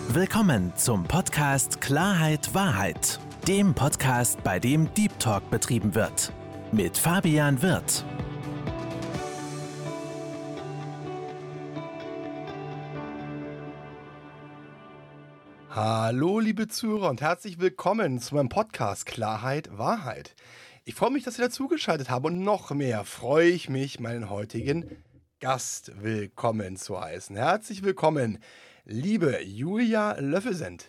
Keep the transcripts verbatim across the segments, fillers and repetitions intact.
Willkommen zum Podcast Klarheit Wahrheit, dem Podcast, bei dem Deep Talk betrieben wird. Mit Fabian Wirth. Hallo liebe Zuhörer und herzlich willkommen zu meinem Podcast Klarheit Wahrheit. Ich freue mich, dass ihr dazugeschaltet habt und noch mehr freue ich mich, meinen heutigen Gast willkommen zu heißen. Herzlich willkommen, liebe Julia Löffelsend.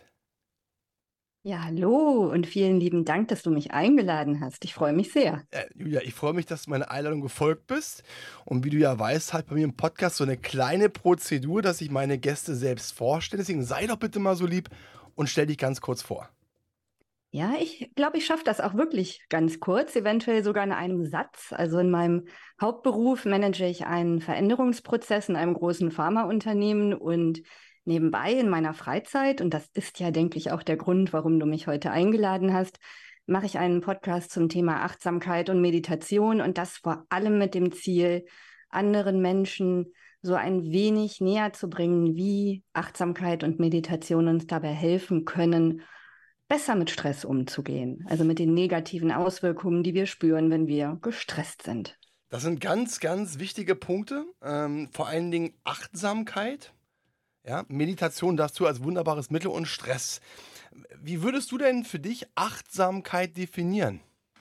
Ja, hallo und vielen lieben Dank, dass du mich eingeladen hast. Ich freue mich sehr. Äh, Julia, ich freue mich, dass du meiner Einladung gefolgt bist. Und wie du ja weißt, halt bei mir im Podcast so eine kleine Prozedur, dass ich meine Gäste selbst vorstelle. Deswegen sei doch bitte mal so lieb und stell dich ganz kurz vor. Ja, ich glaube, ich schaffe das auch wirklich ganz kurz, eventuell sogar in einem Satz. Also in meinem Hauptberuf manage ich einen Veränderungsprozess in einem großen Pharmaunternehmen und nebenbei in meiner Freizeit, und das ist ja, denke ich, auch der Grund, warum du mich heute eingeladen hast, mache ich einen Podcast zum Thema Achtsamkeit und Meditation, und das vor allem mit dem Ziel, anderen Menschen so ein wenig näher zu bringen, wie Achtsamkeit und Meditation uns dabei helfen können, besser mit Stress umzugehen, also mit den negativen Auswirkungen, die wir spüren, wenn wir gestresst sind. Das sind ganz, ganz wichtige Punkte. Ähm, vor allen Dingen Achtsamkeit. Ja, Meditation dazu als wunderbares Mittel und Stress. Wie würdest du denn für dich Achtsamkeit definieren?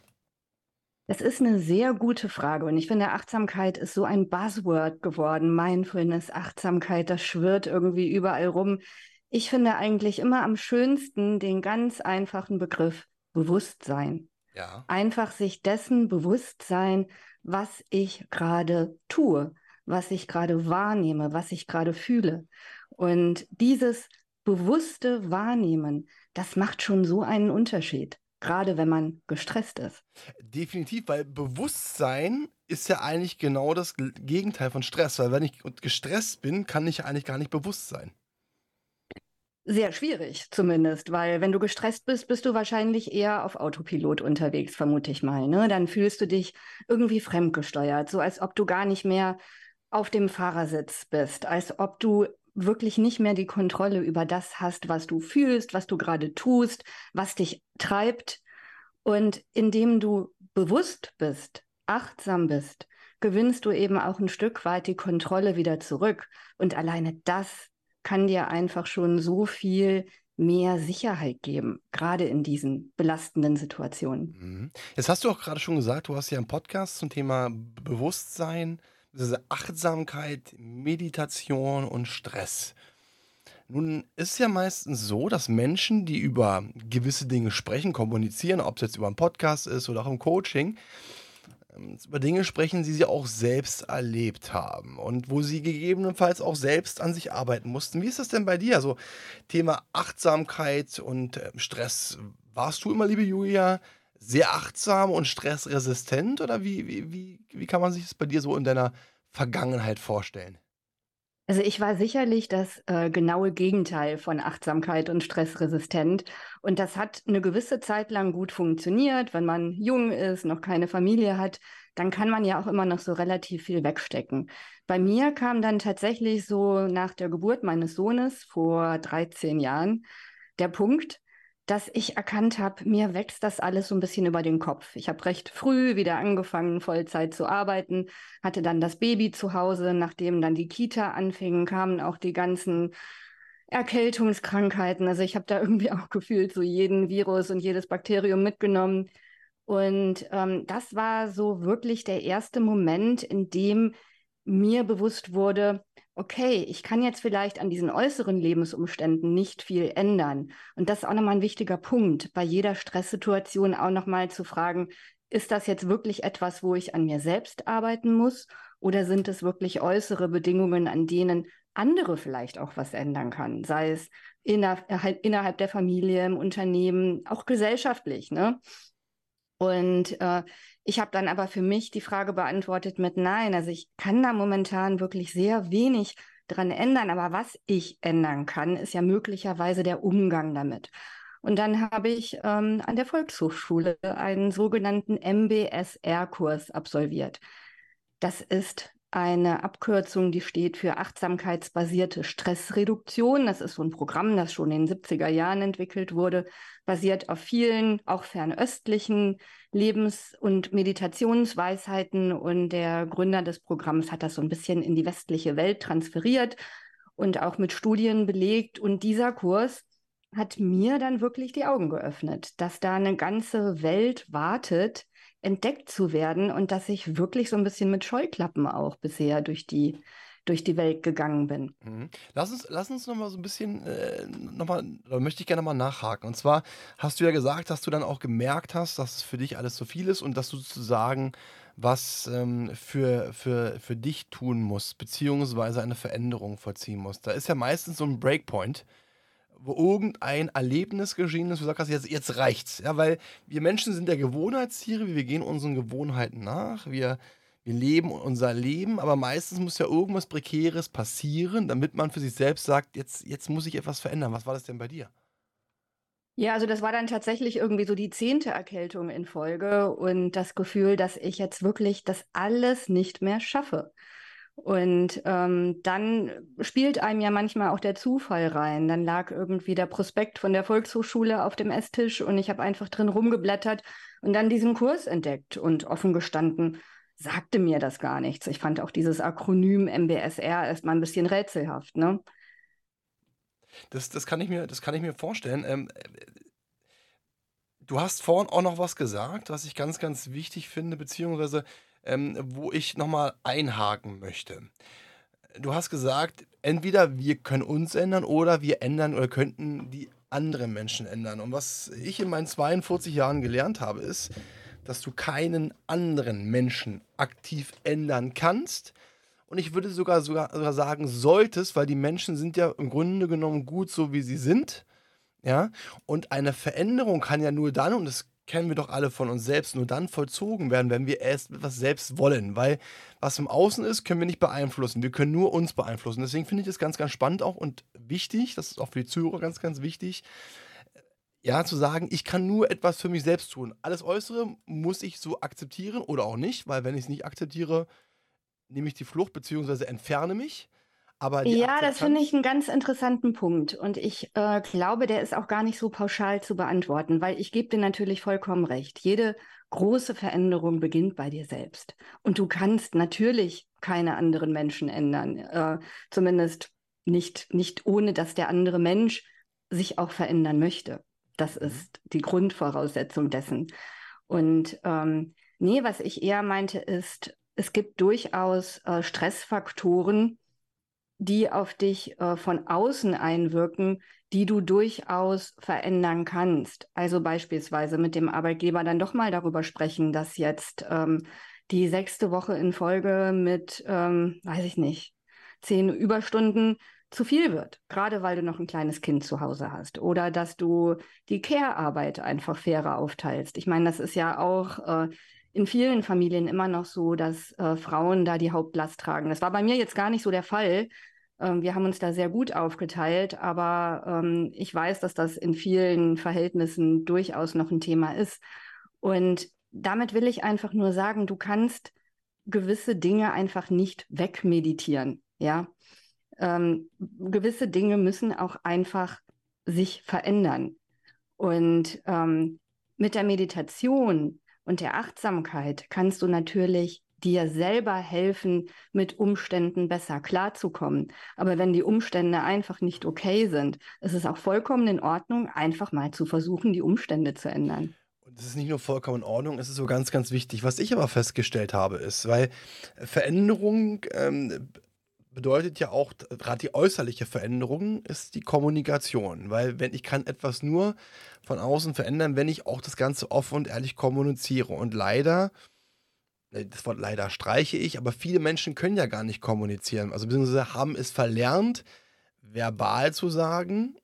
Das ist eine sehr gute Frage, und ich finde, Achtsamkeit ist so ein Buzzword geworden. Mindfulness, Achtsamkeit, das schwirrt irgendwie überall rum. Ich finde eigentlich immer am schönsten den ganz einfachen Begriff Bewusstsein. Ja. Einfach sich dessen bewusst sein, was ich gerade tue, was ich gerade wahrnehme, was ich gerade fühle. Und dieses bewusste Wahrnehmen, das macht schon so einen Unterschied, gerade wenn man gestresst ist. Definitiv, weil Bewusstsein ist ja eigentlich genau das G- Gegenteil von Stress. Weil wenn ich gestresst bin, kann ich eigentlich gar nicht bewusst sein. Sehr schwierig zumindest, weil wenn du gestresst bist, bist du wahrscheinlich eher auf Autopilot unterwegs, vermute ich mal, ne? Dann fühlst du dich irgendwie fremdgesteuert, so als ob du gar nicht mehr auf dem Fahrersitz bist, als ob du wirklich nicht mehr die Kontrolle über das hast, was du fühlst, was du gerade tust, was dich treibt. Und indem du bewusst bist, achtsam bist, gewinnst du eben auch ein Stück weit die Kontrolle wieder zurück. Und alleine das kann dir einfach schon so viel mehr Sicherheit geben, gerade in diesen belastenden Situationen. Mhm. Jetzt hast du auch gerade schon gesagt, du hast ja einen Podcast zum Thema B- Bewusstsein, diese Achtsamkeit, Meditation und Stress. Nun ist es ja meistens so, dass Menschen, die über gewisse Dinge sprechen, kommunizieren, ob es jetzt über einen Podcast ist oder auch im Coaching, ähm, über Dinge sprechen, die sie auch selbst erlebt haben und wo sie gegebenenfalls auch selbst an sich arbeiten mussten. Wie ist das denn bei dir? Also Thema Achtsamkeit und äh, Stress. Warst du immer, liebe Julia, sehr achtsam und stressresistent oder wie, wie, wie, wie kann man sich das bei dir so in deiner Vergangenheit vorstellen? Also ich war sicherlich das äh, genaue Gegenteil von Achtsamkeit und stressresistent. Und das hat eine gewisse Zeit lang gut funktioniert. Wenn man jung ist, noch keine Familie hat, dann kann man ja auch immer noch so relativ viel wegstecken. Bei mir kam dann tatsächlich so nach der Geburt meines Sohnes vor dreizehn Jahren der Punkt, dass ich erkannt habe, mir wächst das alles so ein bisschen über den Kopf. Ich habe recht früh wieder angefangen, Vollzeit zu arbeiten, hatte dann das Baby zu Hause. Nachdem dann die Kita anfing, kamen auch die ganzen Erkältungskrankheiten. Also ich habe da irgendwie auch gefühlt so jeden Virus und jedes Bakterium mitgenommen. Und ähm, das war so wirklich der erste Moment, in dem mir bewusst wurde, okay, ich kann jetzt vielleicht an diesen äußeren Lebensumständen nicht viel ändern. Und das ist auch nochmal ein wichtiger Punkt, bei jeder Stresssituation auch nochmal zu fragen, ist das jetzt wirklich etwas, wo ich an mir selbst arbeiten muss? Oder sind es wirklich äußere Bedingungen, an denen andere vielleicht auch was ändern kann? Sei es innerhalb, innerhalb der Familie, im Unternehmen, auch gesellschaftlich, ne? Und äh, ich habe dann aber für mich die Frage beantwortet mit Nein. Also ich kann da momentan wirklich sehr wenig dran ändern, aber was ich ändern kann, ist ja möglicherweise der Umgang damit. Und dann habe ich ähm, an der Volkshochschule einen sogenannten M B S R-Kurs absolviert. Das ist eine Abkürzung, die steht für achtsamkeitsbasierte Stressreduktion. Das ist so ein Programm, das schon in den siebziger Jahren entwickelt wurde, basiert auf vielen, auch fernöstlichen Lebens- und Meditationsweisheiten. Und der Gründer des Programms hat das so ein bisschen in die westliche Welt transferiert und auch mit Studien belegt. Und dieser Kurs hat mir dann wirklich die Augen geöffnet, dass da eine ganze Welt wartet, entdeckt zu werden und dass ich wirklich so ein bisschen mit Scheuklappen auch bisher durch die, durch die Welt gegangen bin. Mhm. Lass uns, lass uns noch mal so ein bisschen, äh, noch mal, da möchte ich gerne mal nachhaken. Und zwar hast du ja gesagt, dass du dann auch gemerkt hast, dass es für dich alles zu viel ist und dass du sozusagen was ähm, für, für, für dich tun musst, beziehungsweise eine Veränderung vollziehen musst. Da ist ja meistens so ein Breakpoint, wo irgendein Erlebnis geschehen ist, wo du sagst, jetzt, jetzt reicht's. Ja, weil wir Menschen sind ja Gewohnheitstiere, wir gehen unseren Gewohnheiten nach, wir, wir leben unser Leben, aber meistens muss ja irgendwas Prekäres passieren, damit man für sich selbst sagt, jetzt, jetzt muss ich etwas verändern. Was war das denn bei dir? Ja, also das war dann tatsächlich irgendwie so die zehnte Erkältung in Folge und das Gefühl, dass ich jetzt wirklich das alles nicht mehr schaffe. Und ähm, dann spielt einem ja manchmal auch der Zufall rein. Dann lag irgendwie der Prospekt von der Volkshochschule auf dem Esstisch und ich habe einfach drin rumgeblättert und dann diesen Kurs entdeckt. Und offen gestanden, sagte mir das gar nichts. Ich fand auch dieses Akronym M B S R erstmal ein bisschen rätselhaft, ne? Das, das, kann ich mir, das kann ich mir vorstellen. Ähm, du hast vorhin auch noch was gesagt, was ich ganz, ganz wichtig finde, beziehungsweise ähm, wo ich nochmal einhaken möchte. Du hast gesagt, entweder wir können uns ändern oder wir ändern oder könnten die anderen Menschen ändern. Und was ich in meinen zweiundvierzig Jahren gelernt habe, ist, dass du keinen anderen Menschen aktiv ändern kannst. Und ich würde sogar, sogar, sogar sagen, solltest, weil die Menschen sind ja im Grunde genommen gut so, wie sie sind. Ja, und eine Veränderung kann ja nur dann, und das kennen wir doch alle von uns selbst, nur dann vollzogen werden, wenn wir erst etwas selbst wollen. Weil was im Außen ist, können wir nicht beeinflussen. Wir können nur uns beeinflussen. Deswegen finde ich das ganz, ganz spannend auch und wichtig, das ist auch für die Zuhörer ganz, ganz wichtig, ja, zu sagen, ich kann nur etwas für mich selbst tun. Alles Äußere muss ich so akzeptieren oder auch nicht, weil wenn ich es nicht akzeptiere, nehme ich die Flucht bzw. entferne mich. Aber die Ja, das finde ich Akzeptanz. einen ganz interessanten Punkt. Und ich äh, glaube, der ist auch gar nicht so pauschal zu beantworten, weil ich gebe dir natürlich vollkommen recht. Jede große Veränderung beginnt bei dir selbst. Und du kannst natürlich keine anderen Menschen ändern. Äh, zumindest nicht, nicht ohne, dass der andere Mensch sich auch verändern möchte. Das Mhm. ist die Grundvoraussetzung dessen. Und ähm, nee, was ich eher meinte, ist, es gibt durchaus äh, Stressfaktoren, die auf dich äh, von außen einwirken, die du durchaus verändern kannst. Also beispielsweise mit dem Arbeitgeber dann doch mal darüber sprechen, dass jetzt ähm, die sechste Woche in Folge mit, ähm, weiß ich nicht, zehn Überstunden zu viel wird, gerade weil du noch ein kleines Kind zu Hause hast. Oder dass du die Care-Arbeit einfach fairer aufteilst. Ich meine, das ist ja auch äh, in vielen Familien immer noch so, dass äh, Frauen da die Hauptlast tragen. Das war bei mir jetzt gar nicht so der Fall. Ähm, wir haben uns da sehr gut aufgeteilt, aber ähm, ich weiß, dass das in vielen Verhältnissen durchaus noch ein Thema ist. Und damit will ich einfach nur sagen, du kannst gewisse Dinge einfach nicht wegmeditieren, ja. Ähm, gewisse Dinge müssen auch einfach sich verändern. Und ähm, mit der Meditation und der Achtsamkeit kannst du natürlich dir selber helfen, mit Umständen besser klarzukommen. Aber wenn die Umstände einfach nicht okay sind, ist es auch vollkommen in Ordnung, einfach mal zu versuchen, die Umstände zu ändern. Und das ist nicht nur vollkommen in Ordnung, es ist so ganz, ganz wichtig. Was ich aber festgestellt habe, ist, weil Veränderung ähm, bedeutet ja auch, gerade die äußerliche Veränderung ist die Kommunikation. Weil wenn ich kann etwas nur von außen verändern, wenn ich auch das Ganze offen und ehrlich kommuniziere. Und leider, äh, das Wort leider streiche ich, aber viele Menschen können ja gar nicht kommunizieren. Also beziehungsweise haben es verlernt, verbal zu sagen,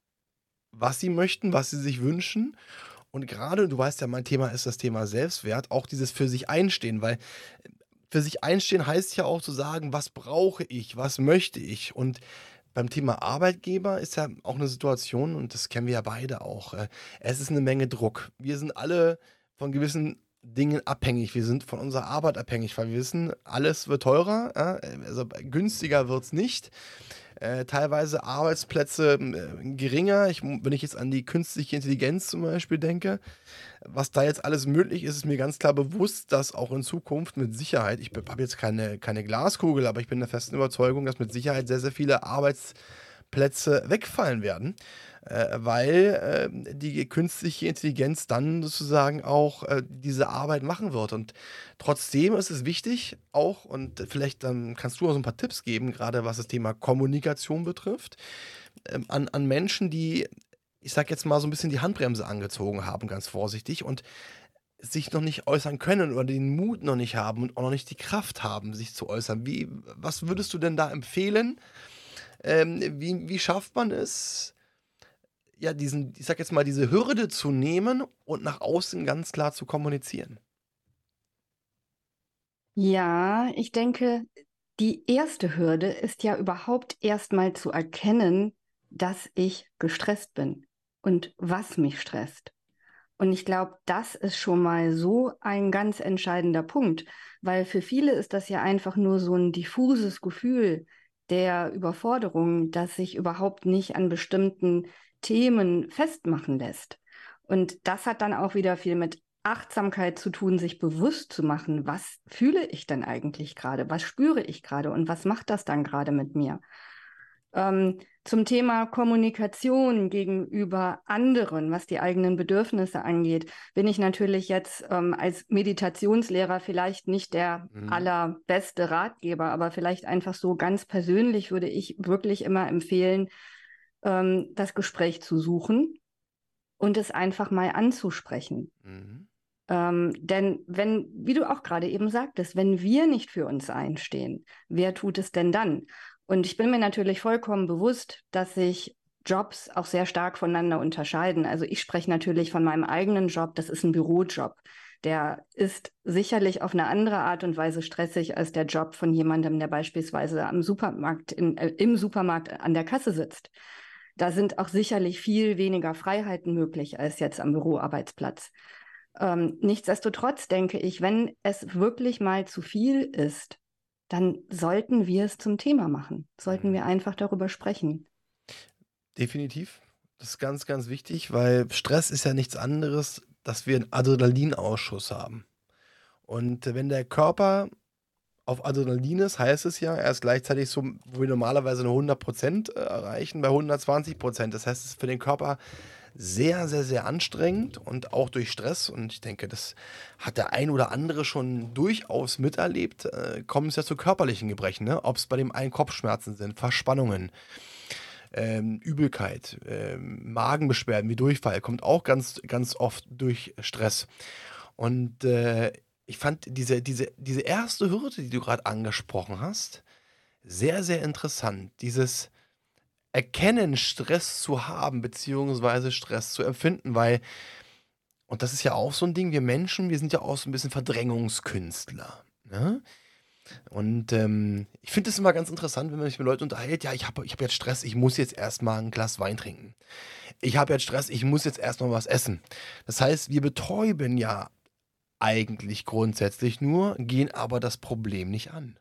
was sie möchten, was sie sich wünschen. Und gerade, du weißt ja, mein Thema ist das Thema Selbstwert, auch dieses für sich einstehen, weil äh, für sich einstehen heißt ja auch zu sagen, was brauche ich, was möchte ich. Und beim Thema Arbeitgeber ist ja auch eine Situation, und das kennen wir ja beide auch, äh, es ist eine Menge Druck. Wir sind alle von gewissen Dingen abhängig. Wir sind von unserer Arbeit abhängig, weil wir wissen, alles wird teurer, ja? Also günstiger wird es nicht. Äh, teilweise Arbeitsplätze äh, geringer. Ich, wenn ich jetzt an die künstliche Intelligenz zum Beispiel denke, was da jetzt alles möglich ist, ist mir ganz klar bewusst, dass auch in Zukunft mit Sicherheit, ich habe jetzt keine, keine Glaskugel, aber ich bin der festen Überzeugung, dass mit Sicherheit sehr, sehr viele Arbeitsplätze wegfallen werden, äh, weil äh, die künstliche Intelligenz dann sozusagen auch äh, diese Arbeit machen wird. Und trotzdem ist es wichtig auch, und vielleicht ähm, kannst du auch so ein paar Tipps geben, gerade was das Thema Kommunikation betrifft, ähm, an, an Menschen, die, ich sag jetzt mal, so ein bisschen die Handbremse angezogen haben, ganz vorsichtig, und sich noch nicht äußern können oder den Mut noch nicht haben und auch noch nicht die Kraft haben, sich zu äußern. Wie, was würdest du denn da empfehlen? Ähm, wie, wie schafft man es, ja, diesen, ich sag jetzt mal, diese Hürde zu nehmen und nach außen ganz klar zu kommunizieren? Ja, ich denke, die erste Hürde ist ja überhaupt erstmal zu erkennen, dass ich gestresst bin und was mich stresst. Und ich glaube, das ist schon mal so ein ganz entscheidender Punkt, weil für viele ist das ja einfach nur so ein diffuses Gefühl der Überforderung, das sich überhaupt nicht an bestimmten Themen festmachen lässt. Und das hat dann auch wieder viel mit Achtsamkeit zu tun, sich bewusst zu machen, was fühle ich denn eigentlich gerade, was spüre ich gerade und was macht das dann gerade mit mir? Ähm, zum Thema Kommunikation gegenüber anderen, was die eigenen Bedürfnisse angeht, bin ich natürlich jetzt ähm, als Meditationslehrer vielleicht nicht der Mhm. allerbeste Ratgeber, aber vielleicht einfach so ganz persönlich würde ich wirklich immer empfehlen, ähm, das Gespräch zu suchen und es einfach mal anzusprechen. Mhm. Ähm, denn wenn, wie du auch gerade eben sagtest, wenn wir nicht für uns einstehen, wer tut es denn dann? Und ich bin mir natürlich vollkommen bewusst, dass sich Jobs auch sehr stark voneinander unterscheiden. Also ich spreche natürlich von meinem eigenen Job, das ist ein Bürojob. Der ist sicherlich auf eine andere Art und Weise stressig als der Job von jemandem, der beispielsweise am Supermarkt in, äh, im Supermarkt an der Kasse sitzt. Da sind auch sicherlich viel weniger Freiheiten möglich als jetzt am Büroarbeitsplatz. Ähm, nichtsdestotrotz denke ich, wenn es wirklich mal zu viel ist, dann sollten wir es zum Thema machen. Sollten wir Mhm. einfach darüber sprechen. Definitiv. Das ist ganz, ganz wichtig, weil Stress ist ja nichts anderes, dass wir einen Adrenalinausschuss haben. Und äh, wenn der Körper auf Adrenalin ist, heißt es ja, er ist gleichzeitig so, wo wir normalerweise eine hundert Prozent äh, erreichen, bei hundertzwanzig Prozent. Das heißt, es ist für den Körper sehr, sehr, sehr anstrengend und auch durch Stress. Und ich denke, das hat der ein oder andere schon durchaus miterlebt. Äh, kommen es ja zu körperlichen Gebrechen, ne? Ob es bei dem einen Kopfschmerzen sind, Verspannungen, ähm, Übelkeit, ähm, Magenbeschwerden wie Durchfall, kommt auch ganz, ganz oft durch Stress. Und äh, ich fand diese, diese, diese erste Hürde, die du gerade angesprochen hast, sehr, sehr interessant. Dieses Erkennen, Stress zu haben, beziehungsweise Stress zu empfinden, weil, und das ist ja auch so ein Ding, wir Menschen, wir sind ja auch so ein bisschen Verdrängungskünstler. Ne? Und ähm, ich finde es immer ganz interessant, wenn man sich mit Leuten unterhält, ja, ich habe ich hab jetzt Stress, ich muss jetzt erstmal ein Glas Wein trinken. Ich habe jetzt Stress, ich muss jetzt erstmal was essen. Das heißt, wir betäuben ja eigentlich grundsätzlich nur, gehen aber das Problem nicht an.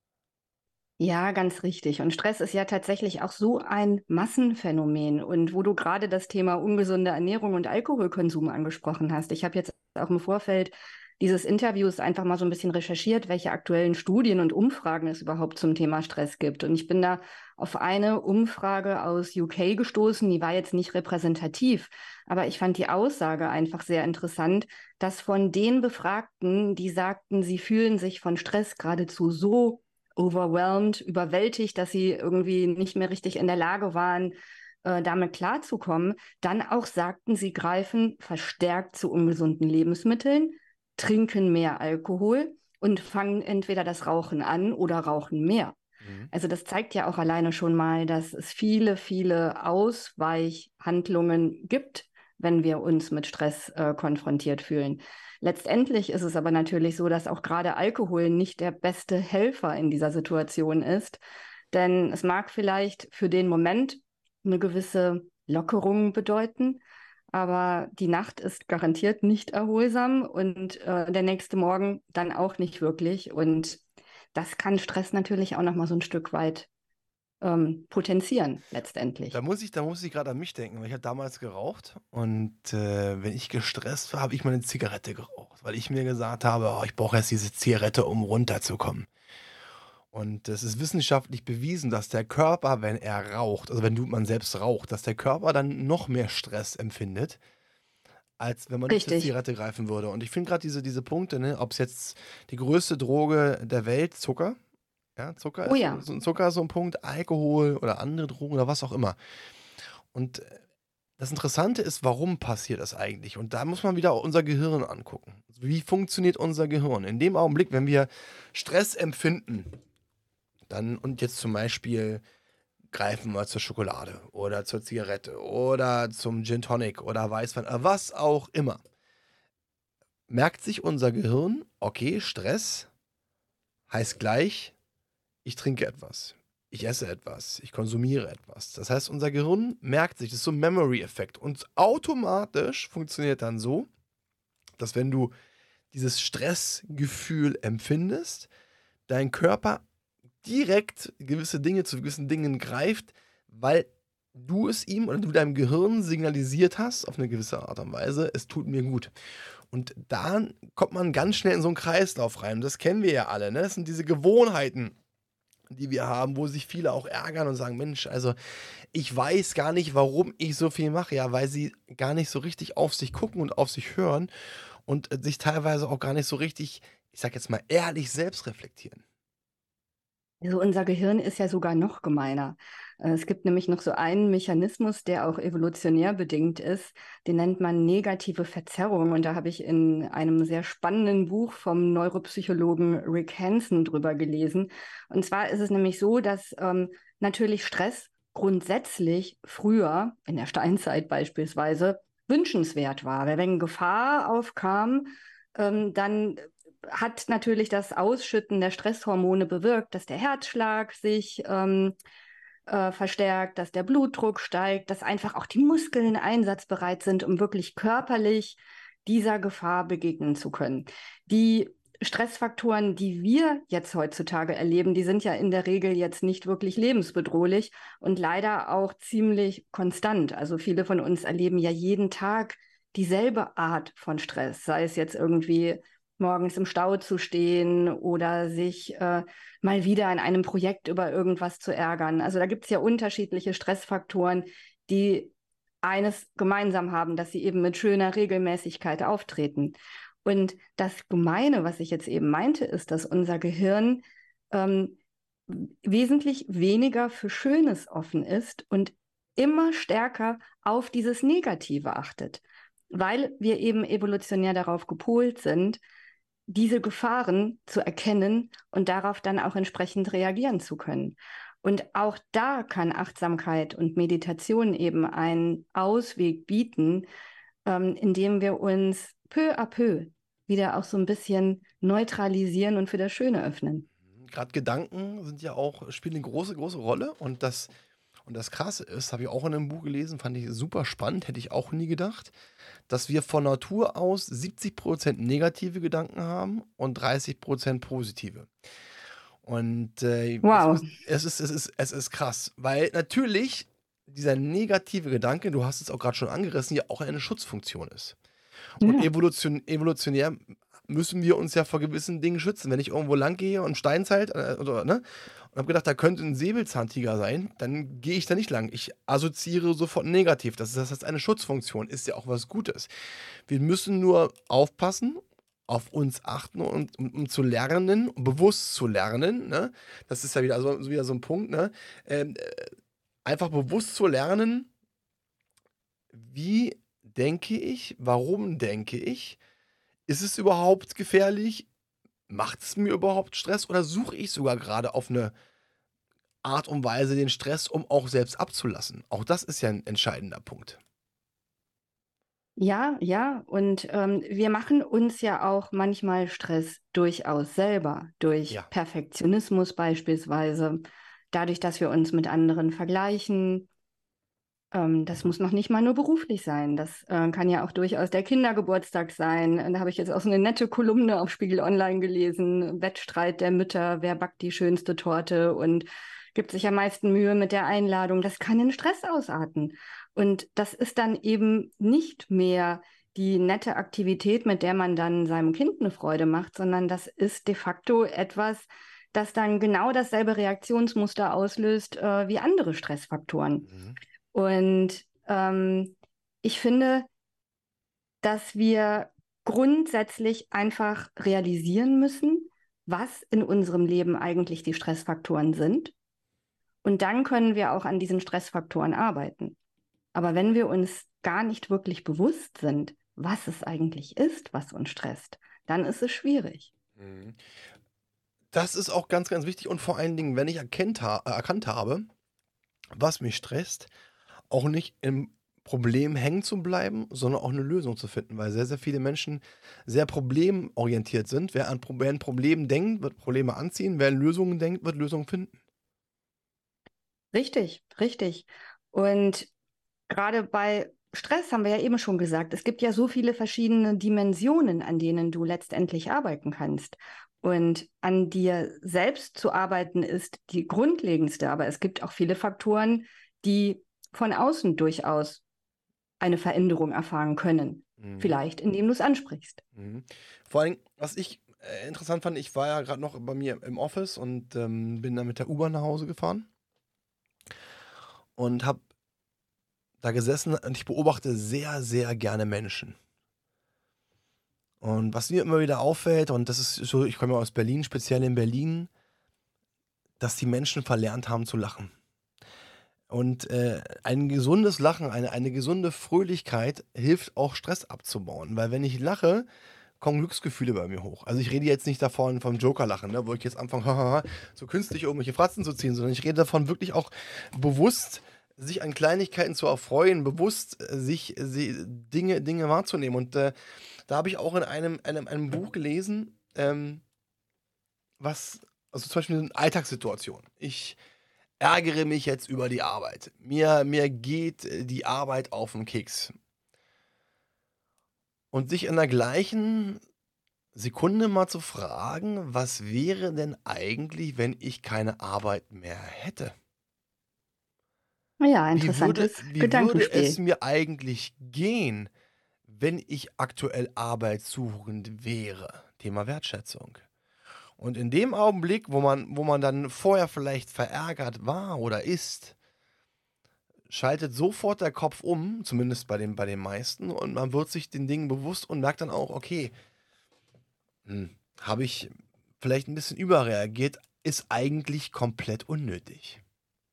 Ja, ganz richtig. Und Stress ist ja tatsächlich auch so ein Massenphänomen. Und wo du gerade das Thema ungesunde Ernährung und Alkoholkonsum angesprochen hast. Ich habe jetzt auch im Vorfeld dieses Interviews einfach mal so ein bisschen recherchiert, welche aktuellen Studien und Umfragen es überhaupt zum Thema Stress gibt. Und ich bin da auf eine Umfrage aus U K gestoßen, die war jetzt nicht repräsentativ, aber ich fand die Aussage einfach sehr interessant, dass von den Befragten, die sagten, sie fühlen sich von Stress geradezu so overwhelmed, überwältigt, dass sie irgendwie nicht mehr richtig in der Lage waren, äh, damit klarzukommen, dann auch sagten, sie greifen verstärkt zu ungesunden Lebensmitteln, trinken mehr Alkohol und fangen entweder das Rauchen an oder rauchen mehr. Mhm. Also das zeigt ja auch alleine schon mal, dass es viele, viele Ausweichhandlungen gibt, wenn wir uns mit Stress äh, konfrontiert fühlen. Letztendlich ist es aber natürlich so, dass auch gerade Alkohol nicht der beste Helfer in dieser Situation ist, denn es mag vielleicht für den Moment eine gewisse Lockerung bedeuten, aber die Nacht ist garantiert nicht erholsam und äh, der nächste Morgen dann auch nicht wirklich. Und das kann Stress natürlich auch noch mal so ein Stück weit ähm, potenzieren Da letztendlich. muss ich, da muss ich gerade an mich denken, weil ich habe damals geraucht und äh, wenn ich gestresst war, habe ich mal eine Zigarette geraucht, weil ich mir gesagt habe, oh, ich brauche jetzt diese Zigarette, um runterzukommen. Und es ist wissenschaftlich bewiesen, dass der Körper, wenn er raucht, also wenn du man selbst raucht, dass der Körper dann noch mehr Stress empfindet, als wenn man nicht zur Richtig. Zigarette greifen würde. Und ich finde gerade diese, diese Punkte, ne, ob es jetzt die größte Droge der Welt, Zucker, ja, Zucker Oh ist so, ja. so, Zucker ist so ein Punkt, Alkohol oder andere Drogen oder was auch immer. Und äh, das Interessante ist, warum passiert das eigentlich? Und da muss man wieder unser Gehirn angucken. Wie funktioniert unser Gehirn? In dem Augenblick, wenn wir Stress empfinden, dann und jetzt zum Beispiel greifen wir zur Schokolade oder zur Zigarette oder zum Gin Tonic oder Weißwein, äh, was auch immer. Merkt sich unser Gehirn, okay, Stress heißt gleich, ich trinke etwas, ich esse etwas, ich konsumiere etwas. Das heißt, unser Gehirn merkt sich, das ist so ein Memory-Effekt. Und automatisch funktioniert dann so, dass wenn du dieses Stressgefühl empfindest, dein Körper direkt gewisse Dinge zu gewissen Dingen greift, weil du es ihm oder du deinem Gehirn signalisiert hast, auf eine gewisse Art und Weise, es tut mir gut. Und da kommt man ganz schnell in so einen Kreislauf rein. Und das kennen wir ja alle, ne? Das sind diese Gewohnheiten, die wir haben, wo sich viele auch ärgern und sagen, Mensch, also ich weiß gar nicht, warum ich so viel mache. Ja, weil sie gar nicht so richtig auf sich gucken und auf sich hören und äh, sich teilweise auch gar nicht so richtig, ich sag jetzt mal, ehrlich selbst reflektieren. Also unser Gehirn ist ja sogar noch gemeiner. Äh, Es gibt nämlich noch so einen Mechanismus, der auch evolutionär bedingt ist. Den nennt man negative Verzerrung. Und da habe ich in einem sehr spannenden Buch vom Neuropsychologen Rick Hanson drüber gelesen. Und zwar ist es nämlich so, dass ähm, natürlich Stress grundsätzlich früher, in der Steinzeit beispielsweise, wünschenswert war. Weil wenn Gefahr aufkam, ähm, dann hat natürlich das Ausschütten der Stresshormone bewirkt, dass der Herzschlag sich ähm, äh, verstärkt, dass der Blutdruck steigt, dass einfach auch die Muskeln einsatzbereit sind, um wirklich körperlich dieser Gefahr begegnen zu können. Die Stressfaktoren, die wir jetzt heutzutage erleben, die sind ja in der Regel jetzt nicht wirklich lebensbedrohlich und leider auch ziemlich konstant. Also viele von uns erleben ja jeden Tag dieselbe Art von Stress, sei es jetzt irgendwie morgens im Stau zu stehen oder sich äh, mal wieder in einem Projekt über irgendwas zu ärgern. Also da gibt es ja unterschiedliche Stressfaktoren, die eines gemeinsam haben, dass sie eben mit schöner Regelmäßigkeit auftreten. Und das Gemeine, was ich jetzt eben meinte, ist, dass unser Gehirn ähm, wesentlich weniger für Schönes offen ist und immer stärker auf dieses Negative achtet, weil wir eben evolutionär darauf gepolt sind, diese Gefahren zu erkennen und darauf dann auch entsprechend reagieren zu können. Und auch da kann Achtsamkeit und Meditation eben einen Ausweg bieten, ähm, indem wir uns peu à peu wieder auch so ein bisschen neutralisieren und für das Schöne öffnen. Gerade Gedanken sind ja auch, spielen eine große, große Rolle. Und das, und das Krasse ist, habe ich auch in einem Buch gelesen, fand ich super spannend, hätte ich auch nie gedacht, dass wir von Natur aus siebzig Prozent negative Gedanken haben und dreißig Prozent positive. Und äh, jetzt Wow. muss, es, ist, es, ist, es ist krass, weil natürlich dieser negative Gedanke, du hast es auch gerade schon angerissen, ja auch eine Schutzfunktion ist. Und Ja. evolution, evolutionär müssen wir uns ja vor gewissen Dingen schützen. Wenn ich irgendwo lang gehe und Steinzeit, äh, oder, ne, und habe gedacht, da könnte ein Säbelzahntiger sein, dann gehe ich da nicht lang. Ich assoziiere sofort negativ. Das ist, das heißt, eine Schutzfunktion ist ja auch was Gutes. Wir müssen nur aufpassen, auf uns achten und um, um zu lernen, um bewusst zu lernen, ne? Das ist ja wieder so, so wieder so ein Punkt, ne? Ähm, äh, einfach bewusst zu lernen, wie denke ich, warum denke ich, ist es überhaupt gefährlich? Macht es mir überhaupt Stress oder suche ich sogar gerade auf eine Art und Weise den Stress, um auch selbst abzulassen? Auch das ist ja ein entscheidender Punkt. Ja, ja, und ähm, wir machen uns ja auch manchmal Stress durchaus selber, durch Ja. Perfektionismus beispielsweise, dadurch, dass wir uns mit anderen vergleichen. Ähm, das muss noch nicht mal nur beruflich sein. Das äh, kann ja auch durchaus der Kindergeburtstag sein. Und da habe ich jetzt auch so eine nette Kolumne auf Spiegel Online gelesen. Wettstreit der Mütter, wer backt die schönste Torte und gibt sich am meisten Mühe mit der Einladung. Das kann in Stress ausarten. Und das ist dann eben nicht mehr die nette Aktivität, mit der man dann seinem Kind eine Freude macht, sondern das ist de facto etwas, das dann genau dasselbe Reaktionsmuster auslöst äh, wie andere Stressfaktoren. Mhm. Und ähm, ich finde, dass wir grundsätzlich einfach realisieren müssen, was in unserem Leben eigentlich die Stressfaktoren sind. Und dann können wir auch an diesen Stressfaktoren arbeiten. Aber wenn wir uns gar nicht wirklich bewusst sind, was es eigentlich ist, was uns stresst, dann ist es schwierig. Mhm. Das ist auch ganz, ganz wichtig und vor allen Dingen, wenn ich erkennt ha äh, erkannt habe, was mich stresst, auch nicht im Problem hängen zu bleiben, sondern auch eine Lösung zu finden, weil sehr, sehr viele Menschen sehr problemorientiert sind. Wer an Pro wer an Problem denkt, wird Probleme anziehen. Wer an Lösungen denkt, wird Lösungen finden. Richtig, richtig. Und gerade bei Stress haben wir ja eben schon gesagt, es gibt ja so viele verschiedene Dimensionen, an denen du letztendlich arbeiten kannst. Und an dir selbst zu arbeiten ist die grundlegendste, aber es gibt auch viele Faktoren, die von außen durchaus eine Veränderung erfahren können. Mhm. Vielleicht, indem du es ansprichst. Mhm. Vor allen Dingen, was ich äh, interessant fand, ich war ja gerade noch bei mir im Office und ähm, bin dann mit der U-Bahn nach Hause gefahren und habe da gesessen und ich beobachte sehr, sehr gerne Menschen. Und was mir immer wieder auffällt, und das ist so, ich komme ja aus Berlin, speziell in Berlin, dass die Menschen verlernt haben zu lachen. Und äh, ein gesundes Lachen, eine, eine gesunde Fröhlichkeit hilft auch Stress abzubauen. Weil wenn ich lache, kommen Glücksgefühle bei mir hoch. Also ich rede jetzt nicht davon vom Joker-Lachen, ne, wo ich jetzt anfange, hahaha, so künstlich irgendwelche Fratzen zu ziehen, sondern ich rede davon wirklich auch bewusst, sich an Kleinigkeiten zu erfreuen, bewusst äh, sich äh, sie, Dinge, Dinge wahrzunehmen. Und äh, da habe ich auch in einem, einem, einem Buch gelesen, ähm, was, also zum Beispiel in Alltagssituationen. Ich ärgere mich jetzt über die Arbeit. Mir, mir geht äh, die Arbeit auf den Keks. Und sich in der gleichen Sekunde mal zu fragen, was wäre denn eigentlich, wenn ich keine Arbeit mehr hätte? Ja, Wie würde, interessantes wie würde es Gedankenspiel. mir eigentlich gehen, wenn ich aktuell arbeitssuchend wäre? Thema Wertschätzung. Und in dem Augenblick, wo man, wo man dann vorher vielleicht verärgert war oder ist, schaltet sofort der Kopf um, zumindest bei den, bei den meisten, und man wird sich den Dingen bewusst und merkt dann auch, okay, hm, habe ich vielleicht ein bisschen überreagiert, ist eigentlich komplett unnötig.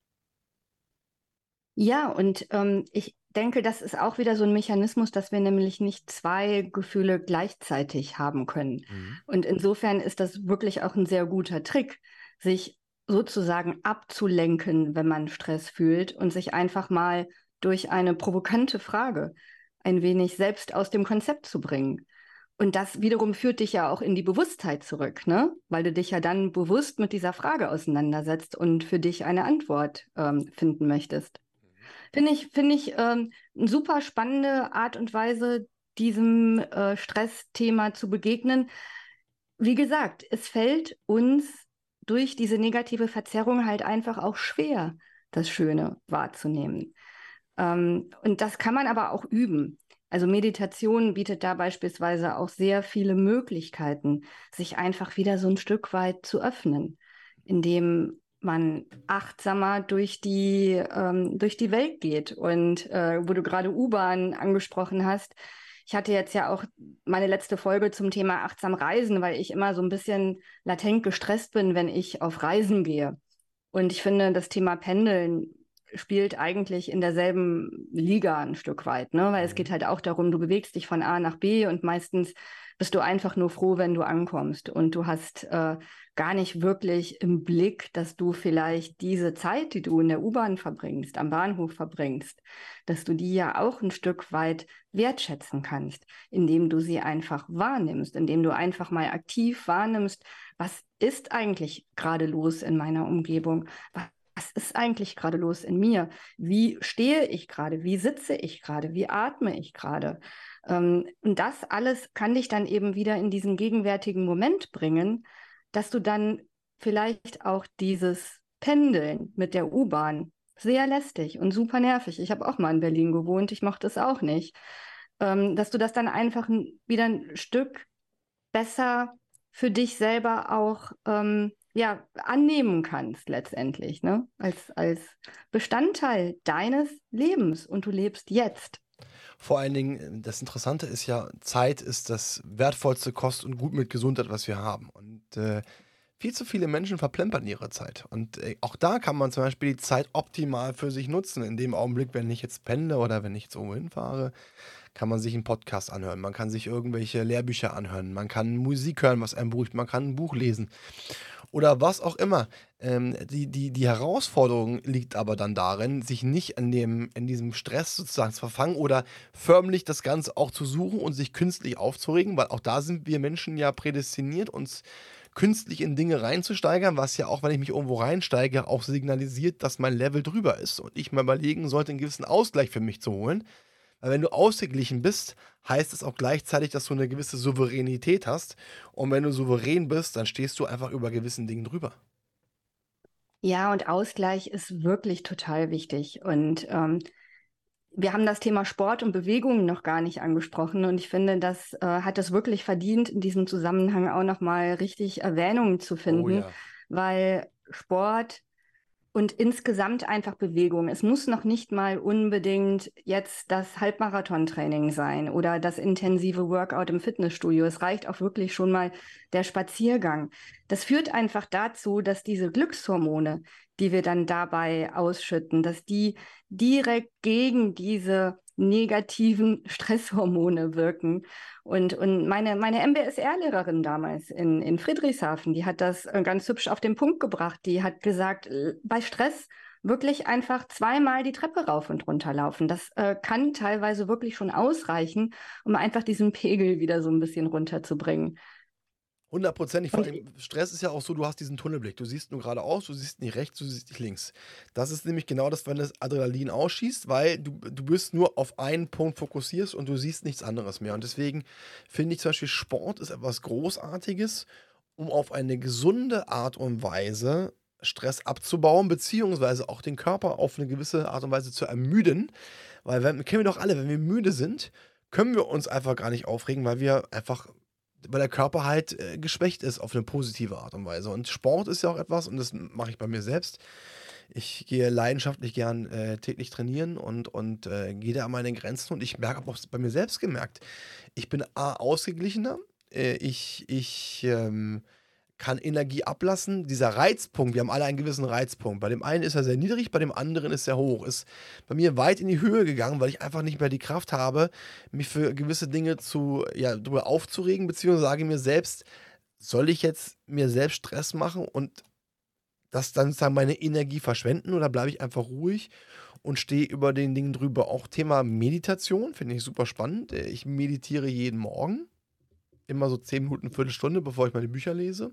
Ja, und ähm, ich denke, das ist auch wieder so ein Mechanismus, dass wir nämlich nicht zwei Gefühle gleichzeitig haben können. Mhm. Und insofern ist das wirklich auch ein sehr guter Trick, sich sozusagen abzulenken, wenn man Stress fühlt und sich einfach mal durch eine provokante Frage ein wenig selbst aus dem Konzept zu bringen. Und das wiederum führt dich ja auch in die Bewusstheit zurück, ne? Weil du dich ja dann bewusst mit dieser Frage auseinandersetzt und für dich eine Antwort ähm, finden möchtest. Finde ich, finde ich ähm, eine super spannende Art und Weise, diesem äh, Stressthema zu begegnen. Wie gesagt, es fällt uns durch diese negative Verzerrung halt einfach auch schwer, das Schöne wahrzunehmen. Ähm, und das kann man aber auch üben. Also Meditation bietet da beispielsweise auch sehr viele Möglichkeiten, sich einfach wieder so ein Stück weit zu öffnen, indem man achtsamer durch die, ähm, durch die Welt geht. Und äh, wo du gerade U-Bahn angesprochen hast, ich hatte jetzt ja auch meine letzte Folge zum Thema achtsam Reisen, weil ich immer so ein bisschen latent gestresst bin, wenn ich auf Reisen gehe. Und ich finde, das Thema Pendeln spielt eigentlich in derselben Liga ein Stück weit, ne? Weil es geht Mhm. halt auch darum, du bewegst dich von A nach B und meistens bist du einfach nur froh, wenn du ankommst. Und du hast äh, gar nicht wirklich im Blick, dass du vielleicht diese Zeit, die du in der U-Bahn verbringst, am Bahnhof verbringst, dass du die ja auch ein Stück weit wertschätzen kannst, indem du sie einfach wahrnimmst, indem du einfach mal aktiv wahrnimmst, was ist eigentlich gerade los in meiner Umgebung? Was ist eigentlich gerade los in mir? Wie stehe ich gerade? Wie sitze ich gerade? Wie atme ich gerade? Ähm, und das alles kann dich dann eben wieder in diesen gegenwärtigen Moment bringen, dass du dann vielleicht auch dieses Pendeln mit der U-Bahn, sehr lästig und super nervig. Ich habe auch mal in Berlin gewohnt, ich mochte es auch nicht. Ähm, dass du das dann einfach ein, wieder ein Stück besser für dich selber auch ähm, ja, annehmen kannst letztendlich, ne? Als, als Bestandteil deines Lebens und du lebst jetzt. Vor allen Dingen, das Interessante ist ja, Zeit ist das wertvollste Kost und Gut mit Gesundheit, was wir haben. Und äh, viel zu viele Menschen verplempern ihre Zeit. Und äh, auch da kann man zum Beispiel die Zeit optimal für sich nutzen. In dem Augenblick, wenn ich jetzt pendle oder wenn ich jetzt irgendwo hinfahre, kann man sich einen Podcast anhören. Man kann sich irgendwelche Lehrbücher anhören. Man kann Musik hören, was einem beruhigt. Man kann ein Buch lesen. Oder was auch immer. Ähm, die, die, die Herausforderung liegt aber dann darin, sich nicht an dem, in diesem Stress sozusagen zu verfangen oder förmlich das Ganze auch zu suchen und sich künstlich aufzuregen, weil auch da sind wir Menschen ja prädestiniert, uns künstlich in Dinge reinzusteigern, was ja auch, wenn ich mich irgendwo reinsteige, auch signalisiert, dass mein Level drüber ist und ich mal überlegen sollte, einen gewissen Ausgleich für mich zu holen. Weil wenn du ausgeglichen bist, heißt es auch gleichzeitig, dass du eine gewisse Souveränität hast. Und wenn du souverän bist, dann stehst du einfach über gewissen Dingen drüber. Ja, und Ausgleich ist wirklich total wichtig. Und ähm, wir haben das Thema Sport und Bewegung noch gar nicht angesprochen. Und ich finde, das äh, hat es wirklich verdient, in diesem Zusammenhang auch nochmal richtig Erwähnung zu Oh finden, ja. weil Sport und insgesamt einfach Bewegung. Es muss noch nicht mal unbedingt jetzt das Halbmarathon-Training sein oder das intensive Workout im Fitnessstudio. Es reicht auch wirklich schon mal der Spaziergang. Das führt einfach dazu, dass diese Glückshormone, die wir dann dabei ausschütten, dass die direkt gegen diese negativen Stresshormone wirken. Und, und meine, meine M B S R-Lehrerin damals in, in Friedrichshafen, die hat das äh, ganz hübsch auf den Punkt gebracht. Die hat gesagt, äh, bei Stress wirklich einfach zweimal die Treppe rauf und runter laufen. Das äh, kann teilweise wirklich schon ausreichen, um einfach diesen Pegel wieder so ein bisschen runterzubringen. Hundertprozentig. Vor Und allem Stress ist ja auch so, du hast diesen Tunnelblick. Du siehst nur geradeaus, du siehst nicht rechts, du siehst nicht links. Das ist nämlich genau das, wenn das Adrenalin ausschießt, weil du, du bist nur auf einen Punkt fokussierst und du siehst nichts anderes mehr. Und deswegen finde ich zum Beispiel, Sport ist etwas Großartiges, um auf eine gesunde Art und Weise Stress abzubauen, beziehungsweise auch den Körper auf eine gewisse Art und Weise zu ermüden. Weil, wenn, kennen wir doch alle, wenn wir müde sind, können wir uns einfach gar nicht aufregen, weil wir einfach weil der Körper halt äh, geschwächt ist auf eine positive Art und Weise. Und Sport ist ja auch etwas, und das mache ich bei mir selbst. Ich gehe leidenschaftlich gern äh, täglich trainieren und, und äh, gehe da an meine Grenzen. Und ich merke, habe auch bei mir selbst gemerkt, ich bin A, ausgeglichener, äh, ich, ich ähm, kann Energie ablassen. Dieser Reizpunkt, wir haben alle einen gewissen Reizpunkt. Bei dem einen ist er sehr niedrig, bei dem anderen ist er hoch. Ist bei mir weit in die Höhe gegangen, weil ich einfach nicht mehr die Kraft habe, mich für gewisse Dinge zu, ja, drüber aufzuregen, beziehungsweise sage mir selbst, soll ich jetzt mir selbst Stress machen und das dann sozusagen meine Energie verschwenden oder bleibe ich einfach ruhig und stehe über den Dingen drüber. Auch Thema Meditation finde ich super spannend. Äh, Ich meditiere jeden Morgen. Immer so zehn Minuten, Viertelstunde, bevor ich meine Bücher lese.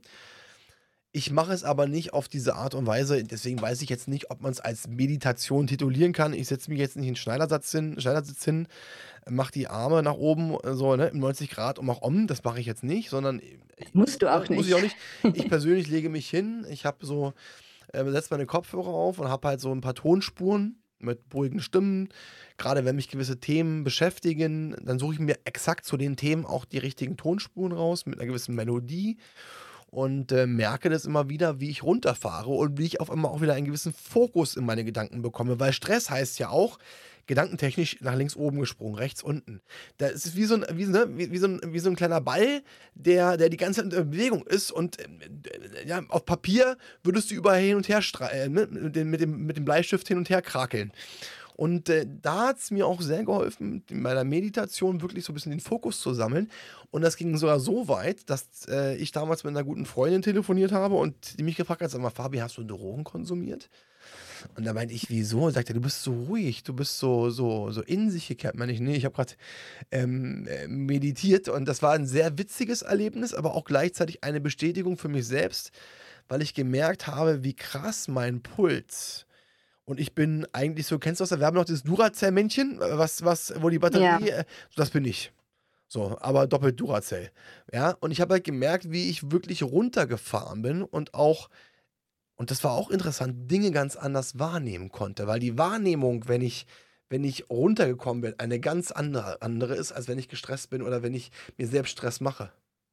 Ich mache es aber nicht auf diese Art und Weise, deswegen weiß ich jetzt nicht, ob man es als Meditation titulieren kann. Ich setze mich jetzt nicht in den Schneidersatz hin, Schneidersitz hin, mache die Arme nach oben, äh, so, ne, im neunzig Grad und mache Om. Das mache ich jetzt nicht, sondern äh, musst du auch muss ich nicht. auch nicht. Ich persönlich lege mich hin, ich habe so, äh, setze meine Kopfhörer auf und habe halt so ein paar Tonspuren mit beruhigenden Stimmen. Gerade wenn mich gewisse Themen beschäftigen, dann suche ich mir exakt zu den Themen auch die richtigen Tonspuren raus mit einer gewissen Melodie und äh, merke das immer wieder, wie ich runterfahre und wie ich auf einmal auch wieder einen gewissen Fokus in meine Gedanken bekomme, weil Stress heißt ja auch, gedankentechnisch nach links oben gesprungen, rechts unten. Da ist es wie so ein, wie, ne, wie, wie so ein, wie so ein kleiner Ball, der, der die ganze Zeit in Bewegung ist und äh, ja, auf Papier würdest du überall hin und her stra- äh, mit, mit, dem, mit, dem, mit dem Bleistift hin und her krakeln. Und äh, da hat es mir auch sehr geholfen, in meiner Meditation wirklich so ein bisschen den Fokus zu sammeln. Und das ging sogar so weit, dass äh, ich damals mit einer guten Freundin telefoniert habe und die mich gefragt hat, sag mal, Fabi, hast du Drogen konsumiert? Und da meinte ich, wieso? Und sagt er, du bist so ruhig, du bist so, so, so in sich gekehrt. Meine ich, nee, ich habe gerade ähm, äh, meditiert und das war ein sehr witziges Erlebnis, aber auch gleichzeitig eine Bestätigung für mich selbst, weil ich gemerkt habe, wie krass mein Puls Und ich bin eigentlich so, kennst du aus der Werbung noch dieses Duracell-Männchen, was, was, wo die Ja. Batterie, äh, das bin ich. So, aber doppelt Duracell. Ja, und ich habe halt gemerkt, wie ich wirklich runtergefahren bin und auch, und das war auch interessant, Dinge ganz anders wahrnehmen konnte, weil die Wahrnehmung, wenn ich, wenn ich runtergekommen bin, eine ganz andere, andere ist, als wenn ich gestresst bin oder wenn ich mir selbst Stress mache.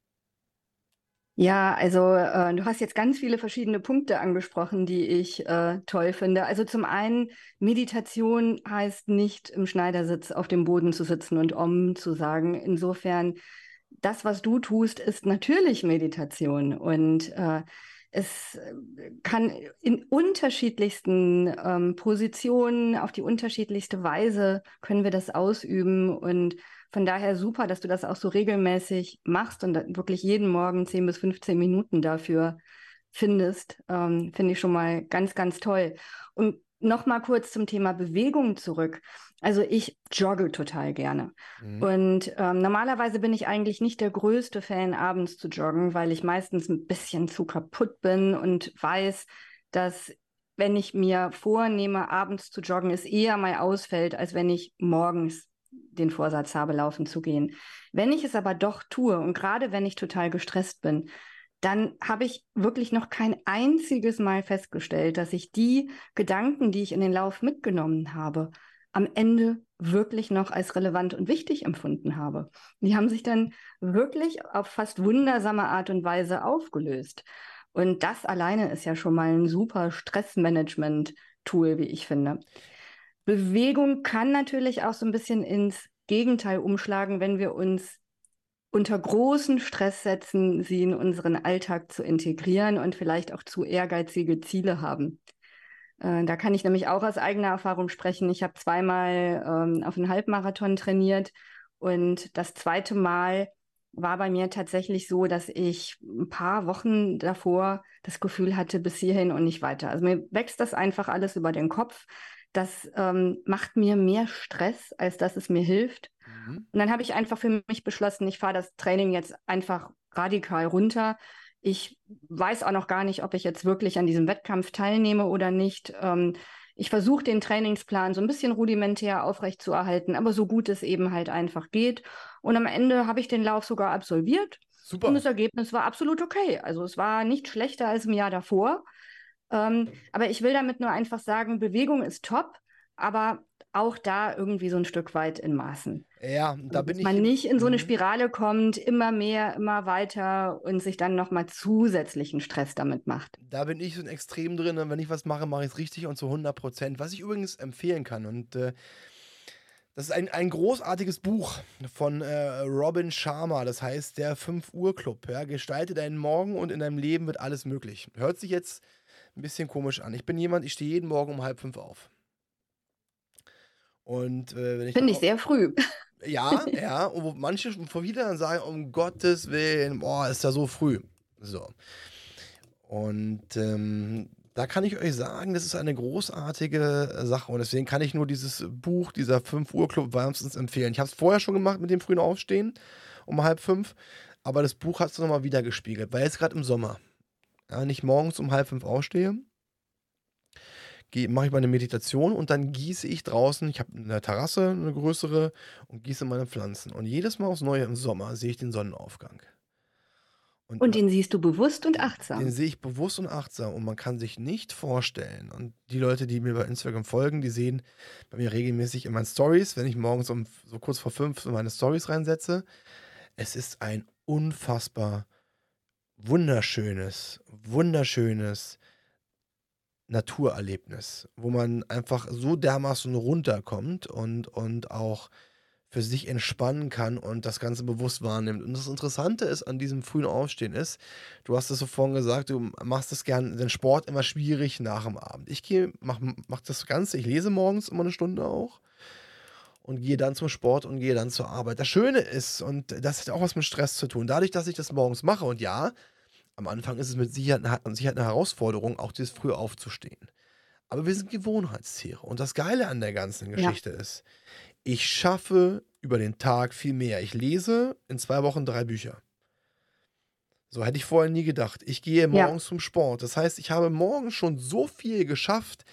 Ja, also äh, du hast jetzt ganz viele verschiedene Punkte angesprochen, die ich äh, toll finde. Also zum einen, Meditation heißt nicht im Schneidersitz auf dem Boden zu sitzen und Om zu sagen. Insofern, das, was du tust, ist natürlich Meditation und äh, es äh, kann in unterschiedlichsten ähm, Positionen, auf die unterschiedlichste Weise können wir das ausüben und von daher super, dass du das auch so regelmäßig machst und dann wirklich jeden Morgen zehn bis fünfzehn Minuten dafür findest. Ähm, finde ich schon mal ganz, ganz toll. Und noch mal kurz zum Thema Bewegung zurück. Also ich jogge total gerne. Mhm. Und ähm, normalerweise bin ich eigentlich nicht der größte Fan, abends zu joggen, weil ich meistens ein bisschen zu kaputt bin und weiß, dass wenn ich mir vornehme, abends zu joggen, es eher mal ausfällt, als wenn ich morgens den Vorsatz habe, laufen zu gehen. Wenn ich es aber doch tue und gerade wenn ich total gestresst bin, dann habe ich wirklich noch kein einziges Mal festgestellt, dass ich die Gedanken, die ich in den Lauf mitgenommen habe, am Ende wirklich noch als relevant und wichtig empfunden habe. Die haben sich dann wirklich auf fast wundersame Art und Weise aufgelöst. Und das alleine ist ja schon mal ein super Stressmanagement-Tool, wie ich finde. Bewegung kann natürlich auch so ein bisschen ins Gegenteil umschlagen, wenn wir uns unter großen Stress setzen, sie in unseren Alltag zu integrieren und vielleicht auch zu ehrgeizige Ziele haben. Äh, da kann ich nämlich auch aus eigener Erfahrung sprechen. Ich habe zweimal ähm, auf einen Halbmarathon trainiert und das zweite Mal war bei mir tatsächlich so, dass ich ein paar Wochen davor das Gefühl hatte, bis hierhin und nicht weiter. Also mir wächst das einfach alles über den Kopf. Das ähm, macht mir mehr Stress, als dass es mir hilft. Mhm. Und dann habe ich einfach für mich beschlossen, ich fahre das Training jetzt einfach radikal runter. Ich weiß auch noch gar nicht, ob ich jetzt wirklich an diesem Wettkampf teilnehme oder nicht. Ähm, ich versuche den Trainingsplan so ein bisschen rudimentär aufrechtzuerhalten, aber so gut es eben halt einfach geht. Und am Ende habe ich den Lauf sogar absolviert und Super. das Ergebnis war absolut okay. Also es war nicht schlechter als im Jahr davor. Ähm, aber ich will damit nur einfach sagen, Bewegung ist top, aber auch da irgendwie so ein Stück weit in Maßen. Ja, da Also, bin dass ich. man nicht in so eine Mhm. Spirale kommt, immer mehr, immer weiter und sich dann nochmal zusätzlichen Stress damit macht. Da bin ich so 'n Extrem drin, und wenn ich was mache, mache ich's richtig und zu hundert Prozent. Was ich übrigens empfehlen kann, und, äh, das ist ein ein großartiges Buch von, äh, Robin Sharma, das heißt „Der fünf-Uhr-Club", ja? „Gestalte deinen Morgen und in deinem Leben wird alles möglich." Hört sich jetzt 'n bisschen komisch an. Ich bin jemand, ich stehe jeden Morgen um halb fünf auf. Und, äh, wenn ich dann Finde ich au sehr früh. ja, ja, und wo manche schon vor wieder dann sagen: „Um Gottes Willen, boah, ist ja so früh." So. Und, ähm, da kann ich euch sagen, das ist eine großartige, äh, Sache, und deswegen kann ich nur dieses Buch, dieser fünf-Uhr-Club wärmstens empfehlen. Ich habe es vorher schon gemacht mit dem frühen Aufstehen um halb fünf, aber das Buch hat's noch mal widergespiegelt, weil jetzt grad im Sommer, ja, wenn ich morgens um halb fünf aufstehe, gehe mache ich meine Meditation und dann gieße ich draußen, ich habe 'ne Terrasse, 'ne größere, und gieße meine Pflanzen. Und jedes Mal aufs Neue im Sommer sehe ich den Sonnenaufgang. Und Und ma den siehst du bewusst und Den den achtsam. sehe ich bewusst und achtsam, und man kann sich nicht vorstellen, und die Leute, die mir bei Instagram folgen, die sehen bei mir regelmäßig in meinen Stories, wenn ich morgens um so kurz vor fünf so meine Stories reinsetze. Es ist ein unfassbar wunderschönes, wunderschönes Naturerlebnis, wo man einfach so dermaßen runterkommt und und auch für sich entspannen kann und das Ganze bewusst wahrnimmt. Und das Interessante ist an diesem frühen Aufstehen ist, du hast es so vorhin gesagt, du machst es gern den Sport immer schwierig nach dem Abend. Ich gehe mach mach das Ganze, ich lese morgens immer eine Stunde auch und gehe dann zum Sport und gehe dann zur Arbeit. Das Schöne ist, und das hat auch was mit Stress zu tun, dadurch, dass ich das morgens mache, und ja, am Anfang ist es mit Sicherheit 'ne mit Sicherheit 'ne Herausforderung, auch dieses früh aufzustehen. Aber wir sind Gewohnheitstiere, und das Geile an der ganzen Ja, Geschichte ist, ich schaffe über den Tag viel mehr. Ich lese in zwei Wochen drei Bücher. So hätte ich vorher nie gedacht. Ich gehe ja. morgens zum Sport. Das heißt, ich habe morgens schon so viel geschafft,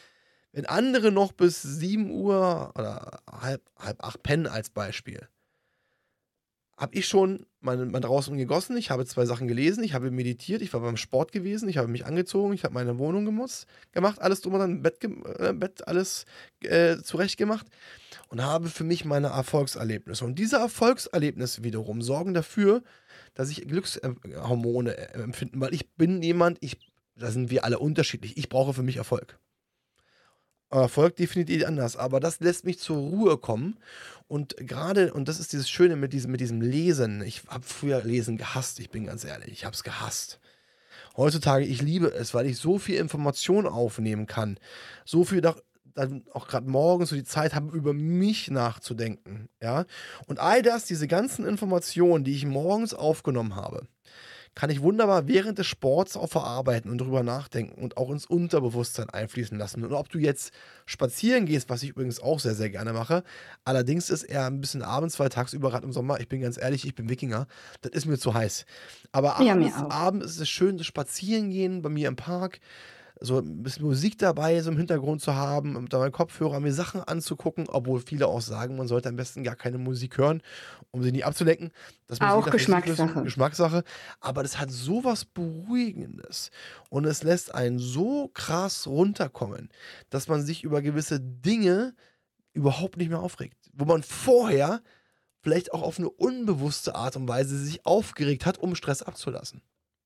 Wenn andere noch bis sieben Uhr oder halb, halb acht pennen als Beispiel, habe ich schon mein, mein draußen gegossen, ich habe zwei Sachen gelesen, ich habe meditiert, ich war beim Sport gewesen, ich habe mich angezogen, ich habe meine Wohnung gemutzt, gemacht, alles drum und dran, Bett, gem- äh, Bett alles äh, zurecht gemacht und habe für mich meine Erfolgserlebnisse. Und diese Erfolgserlebnisse wiederum sorgen dafür, dass ich Glückshormone äh, empfinden, weil ich bin jemand, ich, da sind wir alle unterschiedlich, ich brauche für mich Erfolg. Erfolg definitiv anders, aber das lässt mich zur Ruhe kommen. Und gerade, und das ist dieses Schöne mit diesem, mit diesem Lesen. Ich habe früher Lesen gehasst, ich bin ganz ehrlich, ich habe es gehasst. Heutzutage, ich liebe es, weil ich so viel Information aufnehmen kann. So viel doch, dann auch gerade morgens so die Zeit habe, über mich nachzudenken. Ja? Und all das, diese ganzen Informationen, die ich morgens aufgenommen habe, kann ich wunderbar während des Sports auch verarbeiten und drüber nachdenken und auch ins Unterbewusstsein einfließen lassen. Und ob du jetzt spazieren gehst, was ich übrigens auch sehr, sehr gerne mache, allerdings ist eher ein bisschen abends, weil tagsüber gerade im Sommer, ich bin ganz ehrlich, ich bin Wikinger, das ist mir zu heiß. Aber Ja, mir abends, auch. abends ist es schön, das Spazieren gehen bei mir im Park, so ein bisschen Musik dabei, so im Hintergrund zu haben, mit meinem Kopfhörer mir Sachen anzugucken, obwohl viele auch sagen, man sollte am besten gar keine Musik hören, um sie nicht abzulenken. Das muss Auch jeder für sich wissen, Geschmackssache. Geschmackssache. Aber das hat so was Beruhigendes und es lässt einen so krass runterkommen, dass man sich über gewisse Dinge überhaupt nicht mehr aufregt. Wo man vorher vielleicht auch auf eine unbewusste Art und Weise sich aufgeregt hat, um Stress abzulassen.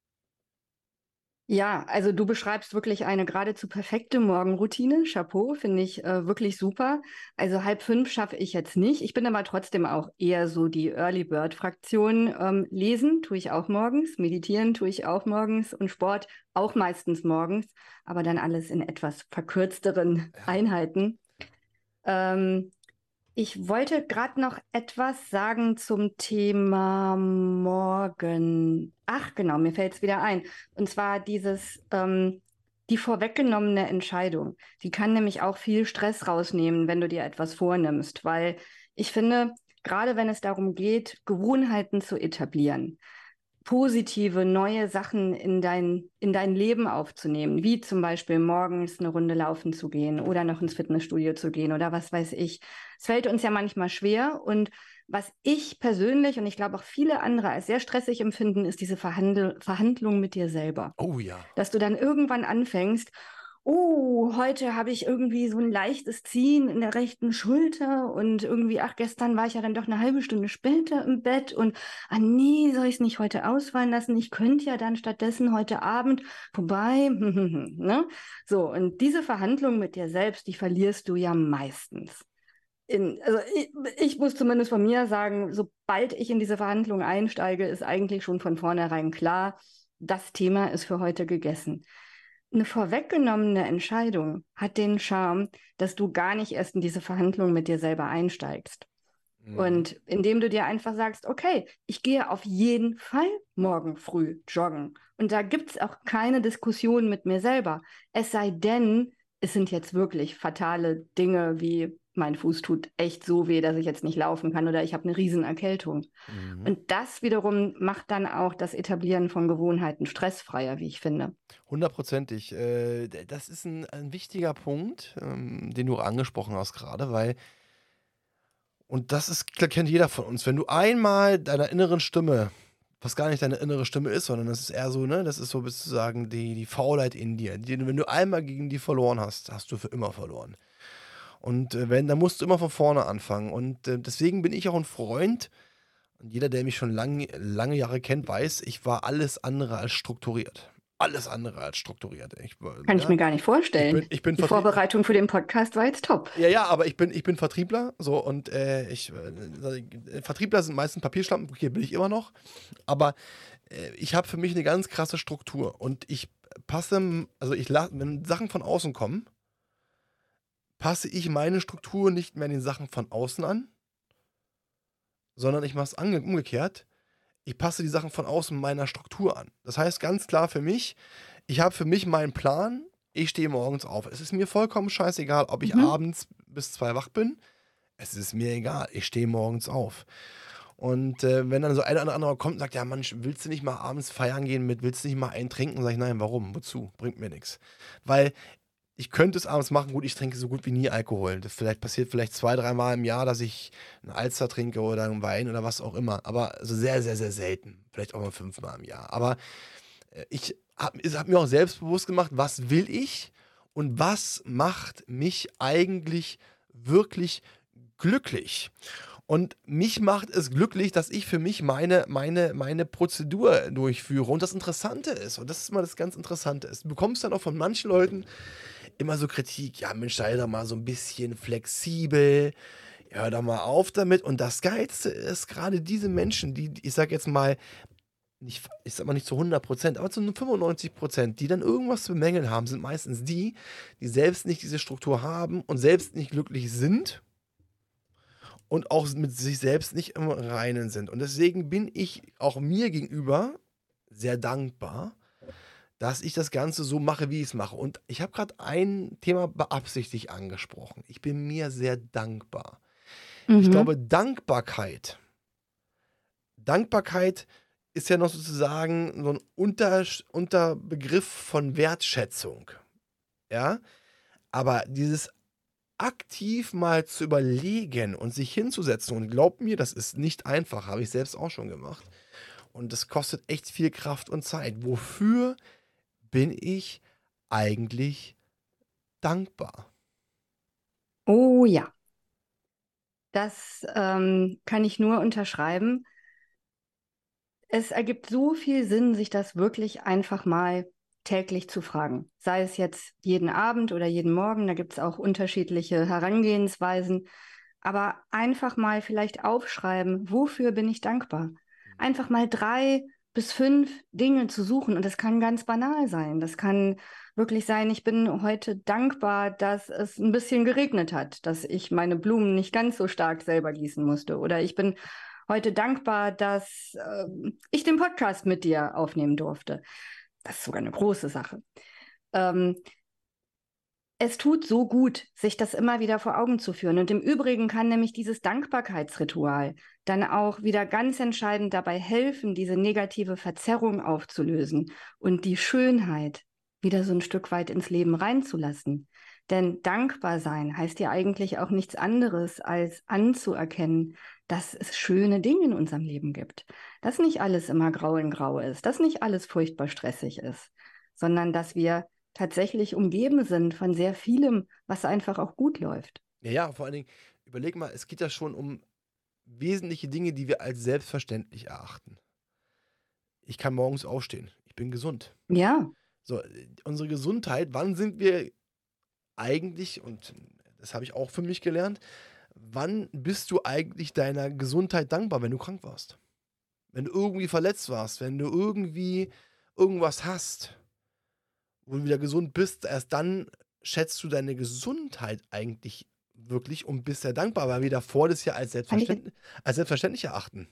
Ja, also du beschreibst wirklich eine geradezu perfekte Morgenroutine. Chapeau, finde ich äh, wirklich super. Also halb fünf schaffe ich jetzt nicht. Ich bin aber trotzdem auch eher so die Early Bird Fraktion. Ähm, lesen tue ich auch morgens, meditieren tue ich auch morgens und Sport auch meistens morgens, aber dann alles in etwas verkürzteren Ja. Einheiten. Ähm, Ich wollte gerade noch etwas sagen zum Thema morgen. Ach, genau, mir fällt es wieder ein. Und zwar dieses, ähm, die vorweggenommene Entscheidung. Die kann nämlich auch viel Stress rausnehmen, wenn du dir etwas vornimmst, weil ich finde, gerade wenn es darum geht, Gewohnheiten zu etablieren, positive, neue Sachen in dein, in dein Leben aufzunehmen, wie zum Beispiel morgens eine Runde laufen zu gehen oder noch ins Fitnessstudio zu gehen oder was weiß ich. Es fällt uns ja manchmal schwer und was ich persönlich und ich glaube auch viele andere als sehr stressig empfinden, ist diese Verhandl Verhandlung mit dir selber. Oh ja. Dass du dann irgendwann anfängst, oh, heute habe ich irgendwie so ein leichtes Ziehen in der rechten Schulter und irgendwie, ach, gestern war ich ja dann doch eine halbe Stunde später im Bett und, ah nee, soll ich es nicht heute ausfallen lassen? Ich könnte ja dann stattdessen heute Abend vorbei, ne? So, und diese Verhandlung mit dir selbst, die verlierst du ja meistens. In, also ich, ich muss zumindest von mir sagen, sobald ich in diese Verhandlung einsteige, ist eigentlich schon von vornherein klar, das Thema ist für heute gegessen. Eine vorweggenommene Entscheidung hat den Charme, dass du gar nicht erst in diese Verhandlung mit dir selber einsteigst. Mhm. Und indem du dir einfach sagst, okay, ich gehe auf jeden Fall morgen früh joggen. Und da gibt es auch keine Diskussion mit mir selber. Es sei denn, es sind jetzt wirklich fatale Dinge wie mein Fuß tut echt so weh, dass ich jetzt nicht laufen kann oder ich habe eine Riesenerkältung. Mhm. Und das wiederum macht dann auch das Etablieren von Gewohnheiten stressfreier, wie ich finde. Hundertprozentig. Äh, d- das ist ein, ein wichtiger Punkt, ähm, den du angesprochen hast gerade, weil, und das ist, klar, kennt jeder von uns, wenn du einmal deiner inneren Stimme, was gar nicht deine innere Stimme ist, sondern das ist eher so, ne, das ist so sozusagen die, die Faulheit in dir. Die, wenn du einmal gegen die verloren hast, hast du für immer verloren. Und äh, wenn, dann musst du immer von vorne anfangen. Und äh, deswegen bin ich auch ein Freund, und jeder, der mich schon lang, lange Jahre kennt, weiß, ich war alles andere als strukturiert. Alles andere als strukturiert. Ich, war- Kann ich ja, mir gar nicht ich bin, vorstellen. ich bin Die Vertrie Vorbereitung für den Podcast war jetzt top. ja, ja, aber ich bin, ich bin Vertriebler, so, und äh, ich, äh, Vertriebler sind meistens Papierschlampen, okay, bin ich immer noch, aber äh, ich habe für mich eine ganz krasse Struktur und ich passe, also ich lasse, wenn Sachen von außen kommen, passe ich meine Struktur nicht mehr den Sachen von außen an, sondern ich mache es umgekehrt. Ich passe die Sachen von außen meiner Struktur an. Das heißt ganz klar für mich, ich habe für mich meinen Plan, ich stehe morgens auf. Es ist mir vollkommen scheißegal, ob ich Mhm. abends bis zwei wach bin. Es ist mir egal, ich stehe morgens auf. Und äh, wenn dann so einer oder andere kommt und sagt, ja Mann, willst du nicht mal abends feiern gehen mit, willst du nicht mal einen trinken? Sag ich, nein, warum? Wozu? Bringt mir nichts. Weil ich könnte es abends machen. Gut, ich trinke so gut wie nie Alkohol. Das vielleicht passiert vielleicht zwei, dreimal im Jahr, dass ich einen Alster trinke oder einen Wein oder was auch immer. Aber also sehr, sehr, sehr selten. Vielleicht auch mal fünfmal im Jahr. Aber äh, ich habe hab mir auch selbstbewusst gemacht, was will ich und was macht mich eigentlich wirklich glücklich. Und mich macht es glücklich, dass ich für mich meine, meine, meine Prozedur durchführe. Und das Interessante ist, und das ist mal das ganz Interessante ist, du bekommst dann auch von manchen Leuten immer so Kritik, ja Mensch, sei doch mal so ein bisschen flexibel, hör doch mal auf damit. Und das Geilste ist gerade diese Menschen, die, ich sag jetzt mal, nicht, ich sag mal nicht zu hundert Prozent, aber zu fünfundneunzig Prozent, die dann irgendwas zu bemängeln haben, sind meistens die, die selbst nicht diese Struktur haben und selbst nicht glücklich sind und auch mit sich selbst nicht im Reinen sind. Und deswegen bin ich auch mir gegenüber sehr dankbar, dass ich das Ganze so mache, wie ich es mache. Und ich habe gerade ein Thema beabsichtigt angesprochen. Ich bin mir sehr dankbar. Ich Mhm. glaube, Dankbarkeit, Dankbarkeit ist ja noch sozusagen so ein Unter, Unterbegriff von Wertschätzung. Ja, aber dieses aktiv mal zu überlegen und sich hinzusetzen, und glaubt mir, das ist nicht einfach, habe ich selbst auch schon gemacht. Und das kostet echt viel Kraft und Zeit. Wofür bin ich eigentlich dankbar? Oh ja, das ähm, kann ich nur unterschreiben. Es ergibt so viel Sinn, sich das wirklich einfach mal täglich zu fragen. Sei es jetzt jeden Abend oder jeden Morgen, da gibt es auch unterschiedliche Herangehensweisen. Aber einfach mal vielleicht aufschreiben, wofür bin ich dankbar? Einfach mal drei bis fünf Dinge zu suchen. Und das kann ganz banal sein. Das kann wirklich sein, ich bin heute dankbar, dass es ein bisschen geregnet hat, dass ich meine Blumen nicht ganz so stark selber gießen musste. Oder ich bin heute dankbar, dass äh, ich den Podcast mit dir aufnehmen durfte. Das ist sogar eine große Sache. Ähm, Es tut so gut, sich das immer wieder vor Augen zu führen. Und im Übrigen kann nämlich dieses Dankbarkeitsritual dann auch wieder ganz entscheidend dabei helfen, diese negative Verzerrung aufzulösen und die Schönheit wieder so ein Stück weit ins Leben reinzulassen. Denn dankbar sein heißt ja eigentlich auch nichts anderes, als anzuerkennen, dass es schöne Dinge in unserem Leben gibt. Dass nicht alles immer grau in grau ist, dass nicht alles furchtbar stressig ist, sondern dass wir tatsächlich umgeben sind von sehr vielem, was einfach auch gut läuft. Ja, ja, vor allen Dingen, überleg mal, es geht ja schon um wesentliche Dinge, die wir als selbstverständlich erachten. Ich kann morgens aufstehen. Ich bin gesund. Ja, So, äh, unsere Gesundheit, wann sind wir eigentlich, und das habe ich auch für mich gelernt, wann bist du eigentlich deiner Gesundheit dankbar, wenn du krank warst? Wenn du irgendwie verletzt warst, wenn du irgendwie irgendwas hast, wo du wieder gesund bist, erst dann schätzt du deine Gesundheit eigentlich wirklich und bist sehr dankbar, weil wir davor das ja als kann ich selbstverständlich, als selbstverständlich erachten.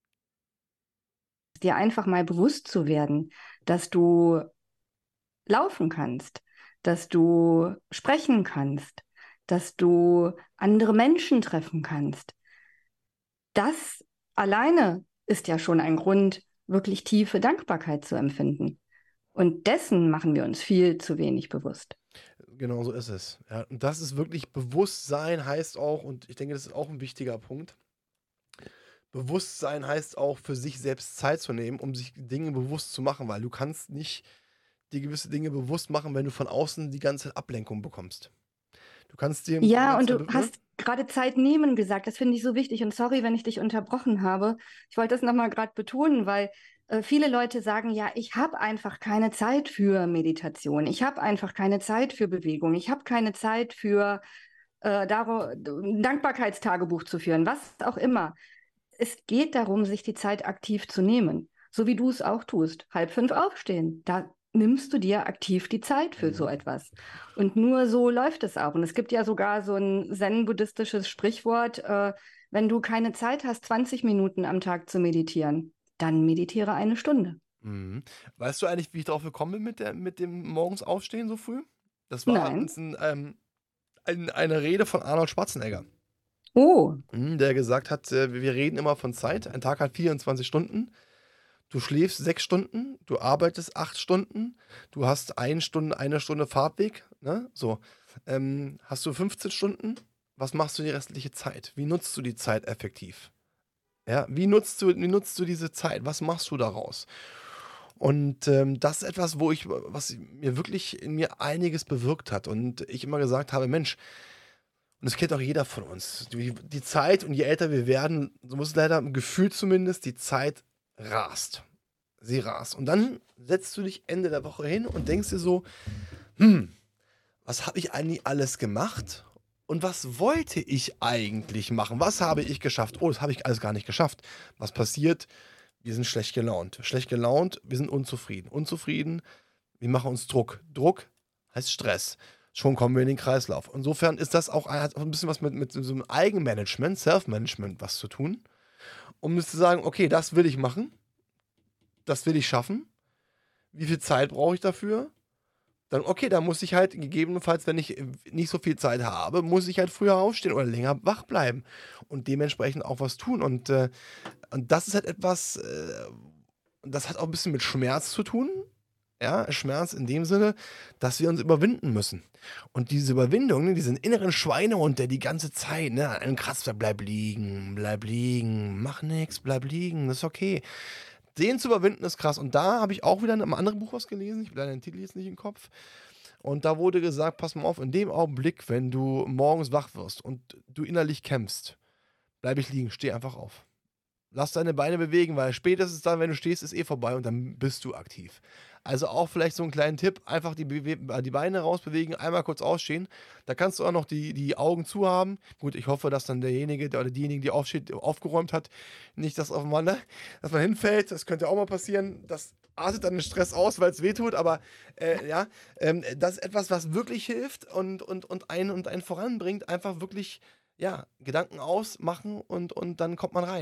dir einfach mal bewusst zu werden, dass du laufen kannst, dass du sprechen kannst, dass du andere Menschen treffen kannst. Das alleine ist ja schon ein Grund, wirklich tiefe Dankbarkeit zu empfinden. Und dessen machen wir uns viel zu wenig bewusst. Genau so ist es. Ja, und das ist wirklich Bewusstsein heißt auch, und ich denke, das ist auch ein wichtiger Punkt. Bewusstsein heißt auch, für sich selbst Zeit zu nehmen, um sich Dinge bewusst zu machen, weil du kannst nicht dir gewisse Dinge bewusst machen, wenn du von außen die ganze Zeit Ablenkung bekommst. Du kannst dir die Ja, und ganze du Zeit, be- ne? hast gerade Zeit nehmen gesagt. Das finde ich so wichtig. Und sorry, wenn ich dich unterbrochen habe. Ich wollte das nochmal gerade betonen, weil äh, viele Leute sagen, ja, ich habe einfach keine Zeit für Meditation. Ich habe einfach keine Zeit für Bewegung. Ich habe keine Zeit für äh, daro- ein Dankbarkeitstagebuch zu führen, was auch immer. Es geht darum, sich die Zeit aktiv zu nehmen. So wie du es auch tust. Halb fünf aufstehen. Da nimmst du dir aktiv die Zeit für so Mhm. etwas. Und nur so läuft es auch. Und es gibt ja sogar so ein zen-buddhistisches Sprichwort, äh, wenn du keine Zeit hast, zwanzig Minuten am Tag zu meditieren, dann meditiere eine Stunde. Mhm. Weißt du eigentlich, wie ich darauf gekommen bin mit, der, mit dem morgens aufstehen so früh? Das war Nein. ein, ähm, ein, eine Rede von Arnold Schwarzenegger, Oh, mhm, der gesagt hat, äh, wir reden immer von Zeit. Ein Tag hat vierundzwanzig Stunden. Du schläfst sechs Stunden, du arbeitest acht Stunden, du hast eine Stunde, eine Stunde Fahrtweg, ne? So. Ähm, hast du fünfzehn Stunden? Was machst du die restliche Zeit? Wie nutzt du die Zeit effektiv? Ja, wie nutzt du, wie nutzt du diese Zeit? Was machst du daraus? Und ähm, das ist etwas, wo ich, was mir wirklich in mir einiges bewirkt hat. Und ich immer gesagt habe, Mensch, und das kennt auch jeder von uns. Die, die Zeit, und je älter wir werden, so muss es leider im Gefühl zumindest, die Zeit rast. Sie rast. Und dann setzt du dich Ende der Woche hin und denkst dir so, hm, was habe ich eigentlich alles gemacht? Und was wollte ich eigentlich machen? Was habe ich geschafft? Oh, das habe ich alles gar nicht geschafft. Was passiert? Wir sind schlecht gelaunt. Schlecht gelaunt, wir sind unzufrieden. Unzufrieden, wir machen uns Druck. Druck heißt Stress. Schon kommen wir in den Kreislauf. Insofern ist das auch, hat auch ein bisschen was mit, mit so einem Eigenmanagement, Self-Management was zu tun, um zu sagen, okay, das will ich machen, das will ich schaffen. Wie viel Zeit brauche ich dafür? Dann, okay, dann muss ich halt gegebenenfalls, wenn ich nicht so viel Zeit habe, muss ich halt früher aufstehen oder länger wach bleiben und dementsprechend auch was tun. Und, äh, und das ist halt etwas, äh, das hat auch ein bisschen mit Schmerz zu tun. Ja, Schmerz in dem Sinne, dass wir uns überwinden müssen. Und diese Überwindung, ne, diesen inneren Schweinehund, der die ganze Zeit, ne, an einem kratzt, bleib liegen, bleib liegen, mach nix, bleib liegen, das ist okay. Den zu überwinden ist krass. Und da habe ich auch wieder in einem anderen Buch was gelesen. Ich habe leider den Titel jetzt nicht im Kopf. Und da wurde gesagt, pass mal auf, in dem Augenblick, wenn du morgens wach wirst und du innerlich kämpfst, bleib ich liegen, steh einfach auf. Lass deine Beine bewegen, weil spätestens dann, wenn du stehst, ist eh vorbei und dann bist du aktiv. Also auch vielleicht so einen kleinen Tipp, einfach die, Bewe die Beine rausbewegen, einmal kurz ausstehen. Da kannst du auch noch die, die Augen zu haben. Gut, ich hoffe, dass dann derjenige der oder diejenige, die aufsteht, aufgeräumt hat, nicht das auf man, dass man hinfällt. Das könnte auch mal passieren. Das artet dann den Stress aus, weil es wehtut. Aber äh, ja, ähm, das ist etwas, was wirklich hilft und, und, und, einen, und einen voranbringt. Einfach wirklich, ja, Gedanken ausmachen und, und dann kommt man rein.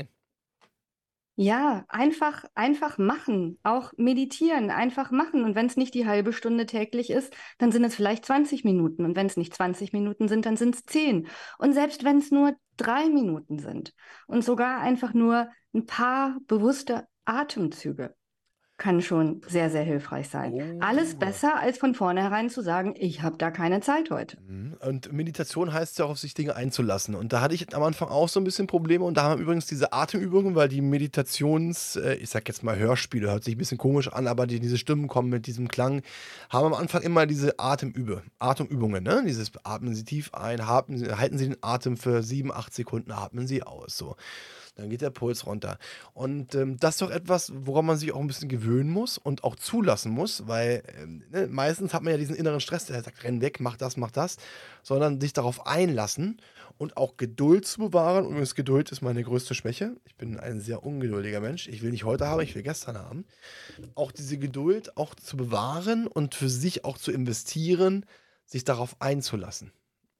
Ja, einfach, einfach machen, auch meditieren, einfach machen. Und wenn es nicht die halbe Stunde täglich ist, dann sind es vielleicht zwanzig Minuten. Und wenn es nicht zwanzig Minuten sind, dann sind es zehn. Und selbst wenn es nur drei Minuten sind und sogar einfach nur ein paar bewusste Atemzüge, kann schon sehr, sehr hilfreich sein. Oh. Alles besser, als von vornherein zu sagen, ich habe da keine Zeit heute. Und Meditation heißt ja auch, auf sich Dinge einzulassen. Und da hatte ich am Anfang auch so ein bisschen Probleme. Und da haben wir übrigens diese Atemübungen, weil die Meditations, äh, ich sag jetzt mal Hörspiele, hört sich ein bisschen komisch an, aber die, diese Stimmen kommen mit diesem Klang, haben am Anfang immer diese Atemübe, Atemübungen, ne? Dieses atmen Sie tief ein, atmen Sie, halten Sie den Atem für sieben, acht Sekunden, atmen Sie aus, so. Dann geht der Puls runter. Und ähm, das ist doch etwas, woran man sich auch ein bisschen gewöhnen muss und auch zulassen muss, weil ähm, ne, meistens hat man ja diesen inneren Stress, der sagt, renn weg, mach das, mach das, sondern sich darauf einlassen und auch Geduld zu bewahren. Und übrigens, Geduld ist meine größte Schwäche. Ich bin ein sehr ungeduldiger Mensch. Ich will nicht heute haben, ich will gestern haben. Auch diese Geduld auch zu bewahren und für sich auch zu investieren, sich darauf einzulassen.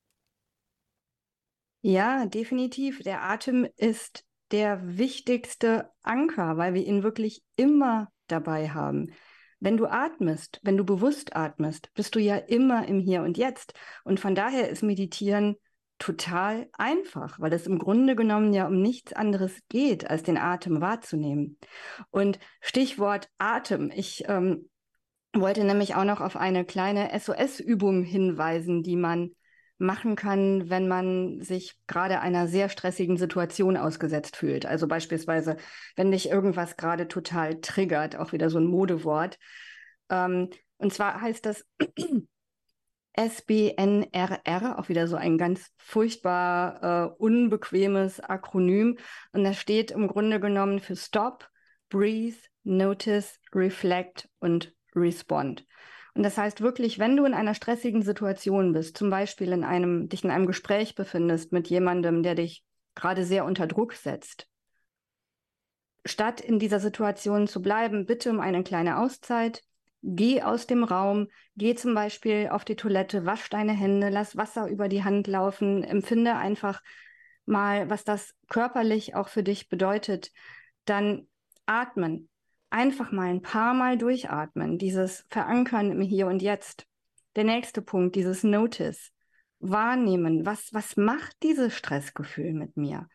Ja, definitiv. Der Atem ist der wichtigste Anker, weil wir ihn wirklich immer dabei haben. Wenn du atmest, wenn du bewusst atmest, bist du ja immer im Hier und Jetzt. Und von daher ist Meditieren total einfach, weil es im Grunde genommen ja um nichts anderes geht, als den Atem wahrzunehmen. Und Stichwort Atem. Ich ähm, wollte nämlich auch noch auf eine kleine S O S-Übung hinweisen, die man machen kann, wenn man sich gerade einer sehr stressigen Situation ausgesetzt fühlt. Also beispielsweise, wenn dich irgendwas gerade total triggert, auch wieder so ein Modewort. Ähm, und zwar heißt das S B N R R, auch wieder so ein ganz furchtbar äh, unbequemes Akronym. Und das steht im Grunde genommen für Stop, Breathe, Notice, Reflect und Respond. Und das heißt wirklich, wenn du in einer stressigen Situation bist, zum Beispiel in einem, dich in einem Gespräch befindest mit jemandem, der dich gerade sehr unter Druck setzt, statt in dieser Situation zu bleiben, bitte um eine kleine Auszeit, geh aus dem Raum, geh zum Beispiel auf die Toilette, wasch deine Hände, lass Wasser über die Hand laufen, empfinde einfach mal, was das körperlich auch für dich bedeutet, dann atmen. Einfach mal ein paar Mal durchatmen, dieses Verankern im Hier und Jetzt. Der nächste Punkt, dieses Notice. Wahrnehmen, was, was macht dieses Stressgefühl mit mir?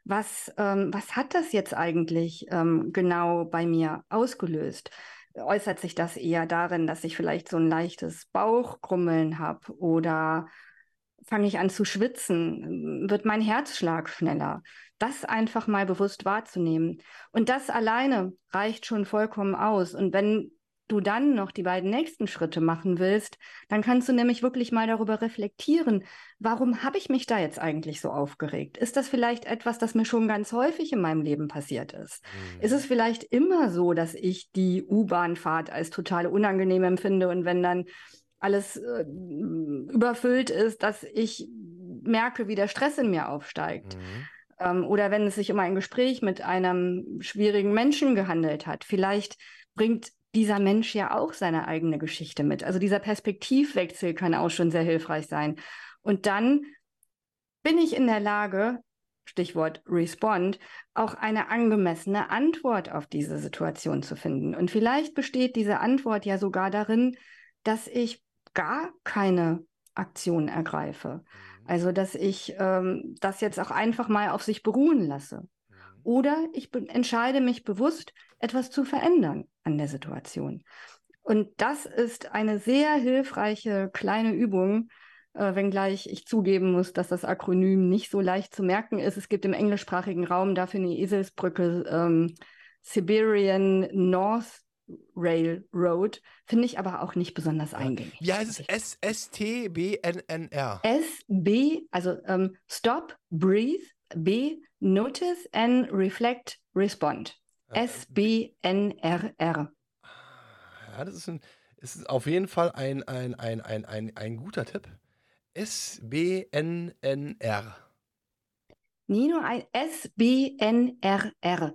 was, ähm, was hat das jetzt eigentlich ähm, genau bei mir ausgelöst? Äußert sich das eher darin, dass ich vielleicht so ein leichtes Bauchkrummeln habe oder fange ich an zu schwitzen? Wird mein Herzschlag schneller? Das einfach mal bewusst wahrzunehmen. Und das alleine reicht schon vollkommen aus. Und wenn du dann noch die beiden nächsten Schritte machen willst, dann kannst du nämlich wirklich mal darüber reflektieren, warum habe ich mich da jetzt eigentlich so aufgeregt? Ist das vielleicht etwas, das mir schon ganz häufig in meinem Leben passiert ist? Mhm. Ist es vielleicht immer so, dass ich die U-Bahn-Fahrt als total unangenehm empfinde und wenn dann alles äh, überfüllt ist, dass ich merke, wie der Stress in mir aufsteigt? Mhm. Ähm, oder wenn es sich um ein Gespräch mit einem schwierigen Menschen gehandelt hat, vielleicht bringt dieser Mensch ja auch seine eigene Geschichte mit. Also dieser Perspektivwechsel kann auch schon sehr hilfreich sein. Und dann bin ich in der Lage, Stichwort Respond, auch eine angemessene Antwort auf diese Situation zu finden. Und vielleicht besteht diese Antwort ja sogar darin, dass ich gar keine Aktion ergreife. Also dass ich ähm, das jetzt auch einfach mal auf sich beruhen lasse. Oder ich be- entscheide mich bewusst, etwas zu verändern an der Situation. Und das ist eine sehr hilfreiche kleine Übung, äh, wenngleich ich zugeben muss, dass das Akronym nicht so leicht zu merken ist. Es gibt im englischsprachigen Raum dafür eine Eselsbrücke, ähm, Siberian North Railroad, finde ich aber auch nicht besonders eingängig. Wie heißt es? S S T B N N R. S B, also ähm, Stop, Breathe, B, Notice, N, Reflect, Respond. S B N R R. Ja, das ist, ein, ist auf jeden Fall ein, ein, ein, ein, ein, ein guter Tipp. S B N N R. Nie nur ein S B N R R.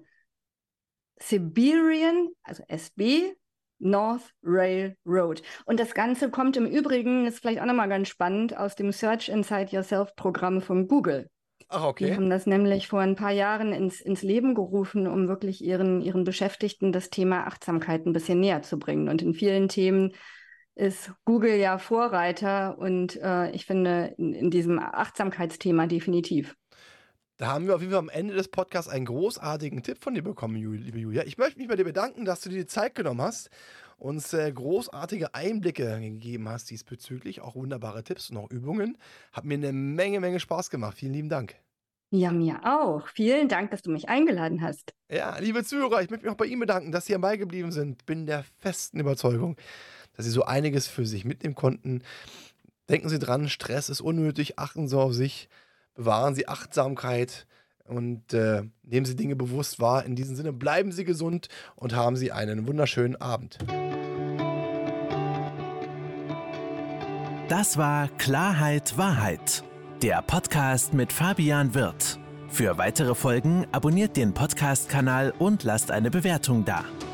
Siberian, also S B, North Railroad. Und das Ganze kommt im Übrigen, ist vielleicht auch nochmal ganz spannend, aus dem Search Inside Yourself Programm von Google. Ach, okay. Die haben das nämlich vor ein paar Jahren ins, ins Leben gerufen, um wirklich ihren, ihren Beschäftigten das Thema Achtsamkeit ein bisschen näher zu bringen. Und in vielen Themen ist Google ja Vorreiter und äh, ich finde in, in diesem Achtsamkeitsthema definitiv. Da haben wir auf jeden Fall am Ende des Podcasts einen großartigen Tipp von dir bekommen, liebe Julia. Ich möchte mich bei dir bedanken, dass du dir die Zeit genommen hast, uns äh, großartige Einblicke gegeben hast diesbezüglich, auch wunderbare Tipps und auch Übungen. Hat mir eine Menge, Menge Spaß gemacht. Vielen lieben Dank. Ja, mir auch. Vielen Dank, dass du mich eingeladen hast. Ja, liebe Zuhörer, ich möchte mich auch bei Ihnen bedanken, dass Sie dabei geblieben sind. Bin der festen Überzeugung, dass Sie so einiges für sich mitnehmen konnten. Denken Sie dran, Stress ist unnötig, achten Sie auf sich. Bewahren Sie Achtsamkeit und äh, nehmen Sie Dinge bewusst wahr. In diesem Sinne bleiben Sie gesund und haben Sie einen wunderschönen Abend. Das war Klarheit, Wahrheit, der Podcast mit Fabian Wirth. Für weitere Folgen abonniert den Podcast-Kanal und lasst eine Bewertung da.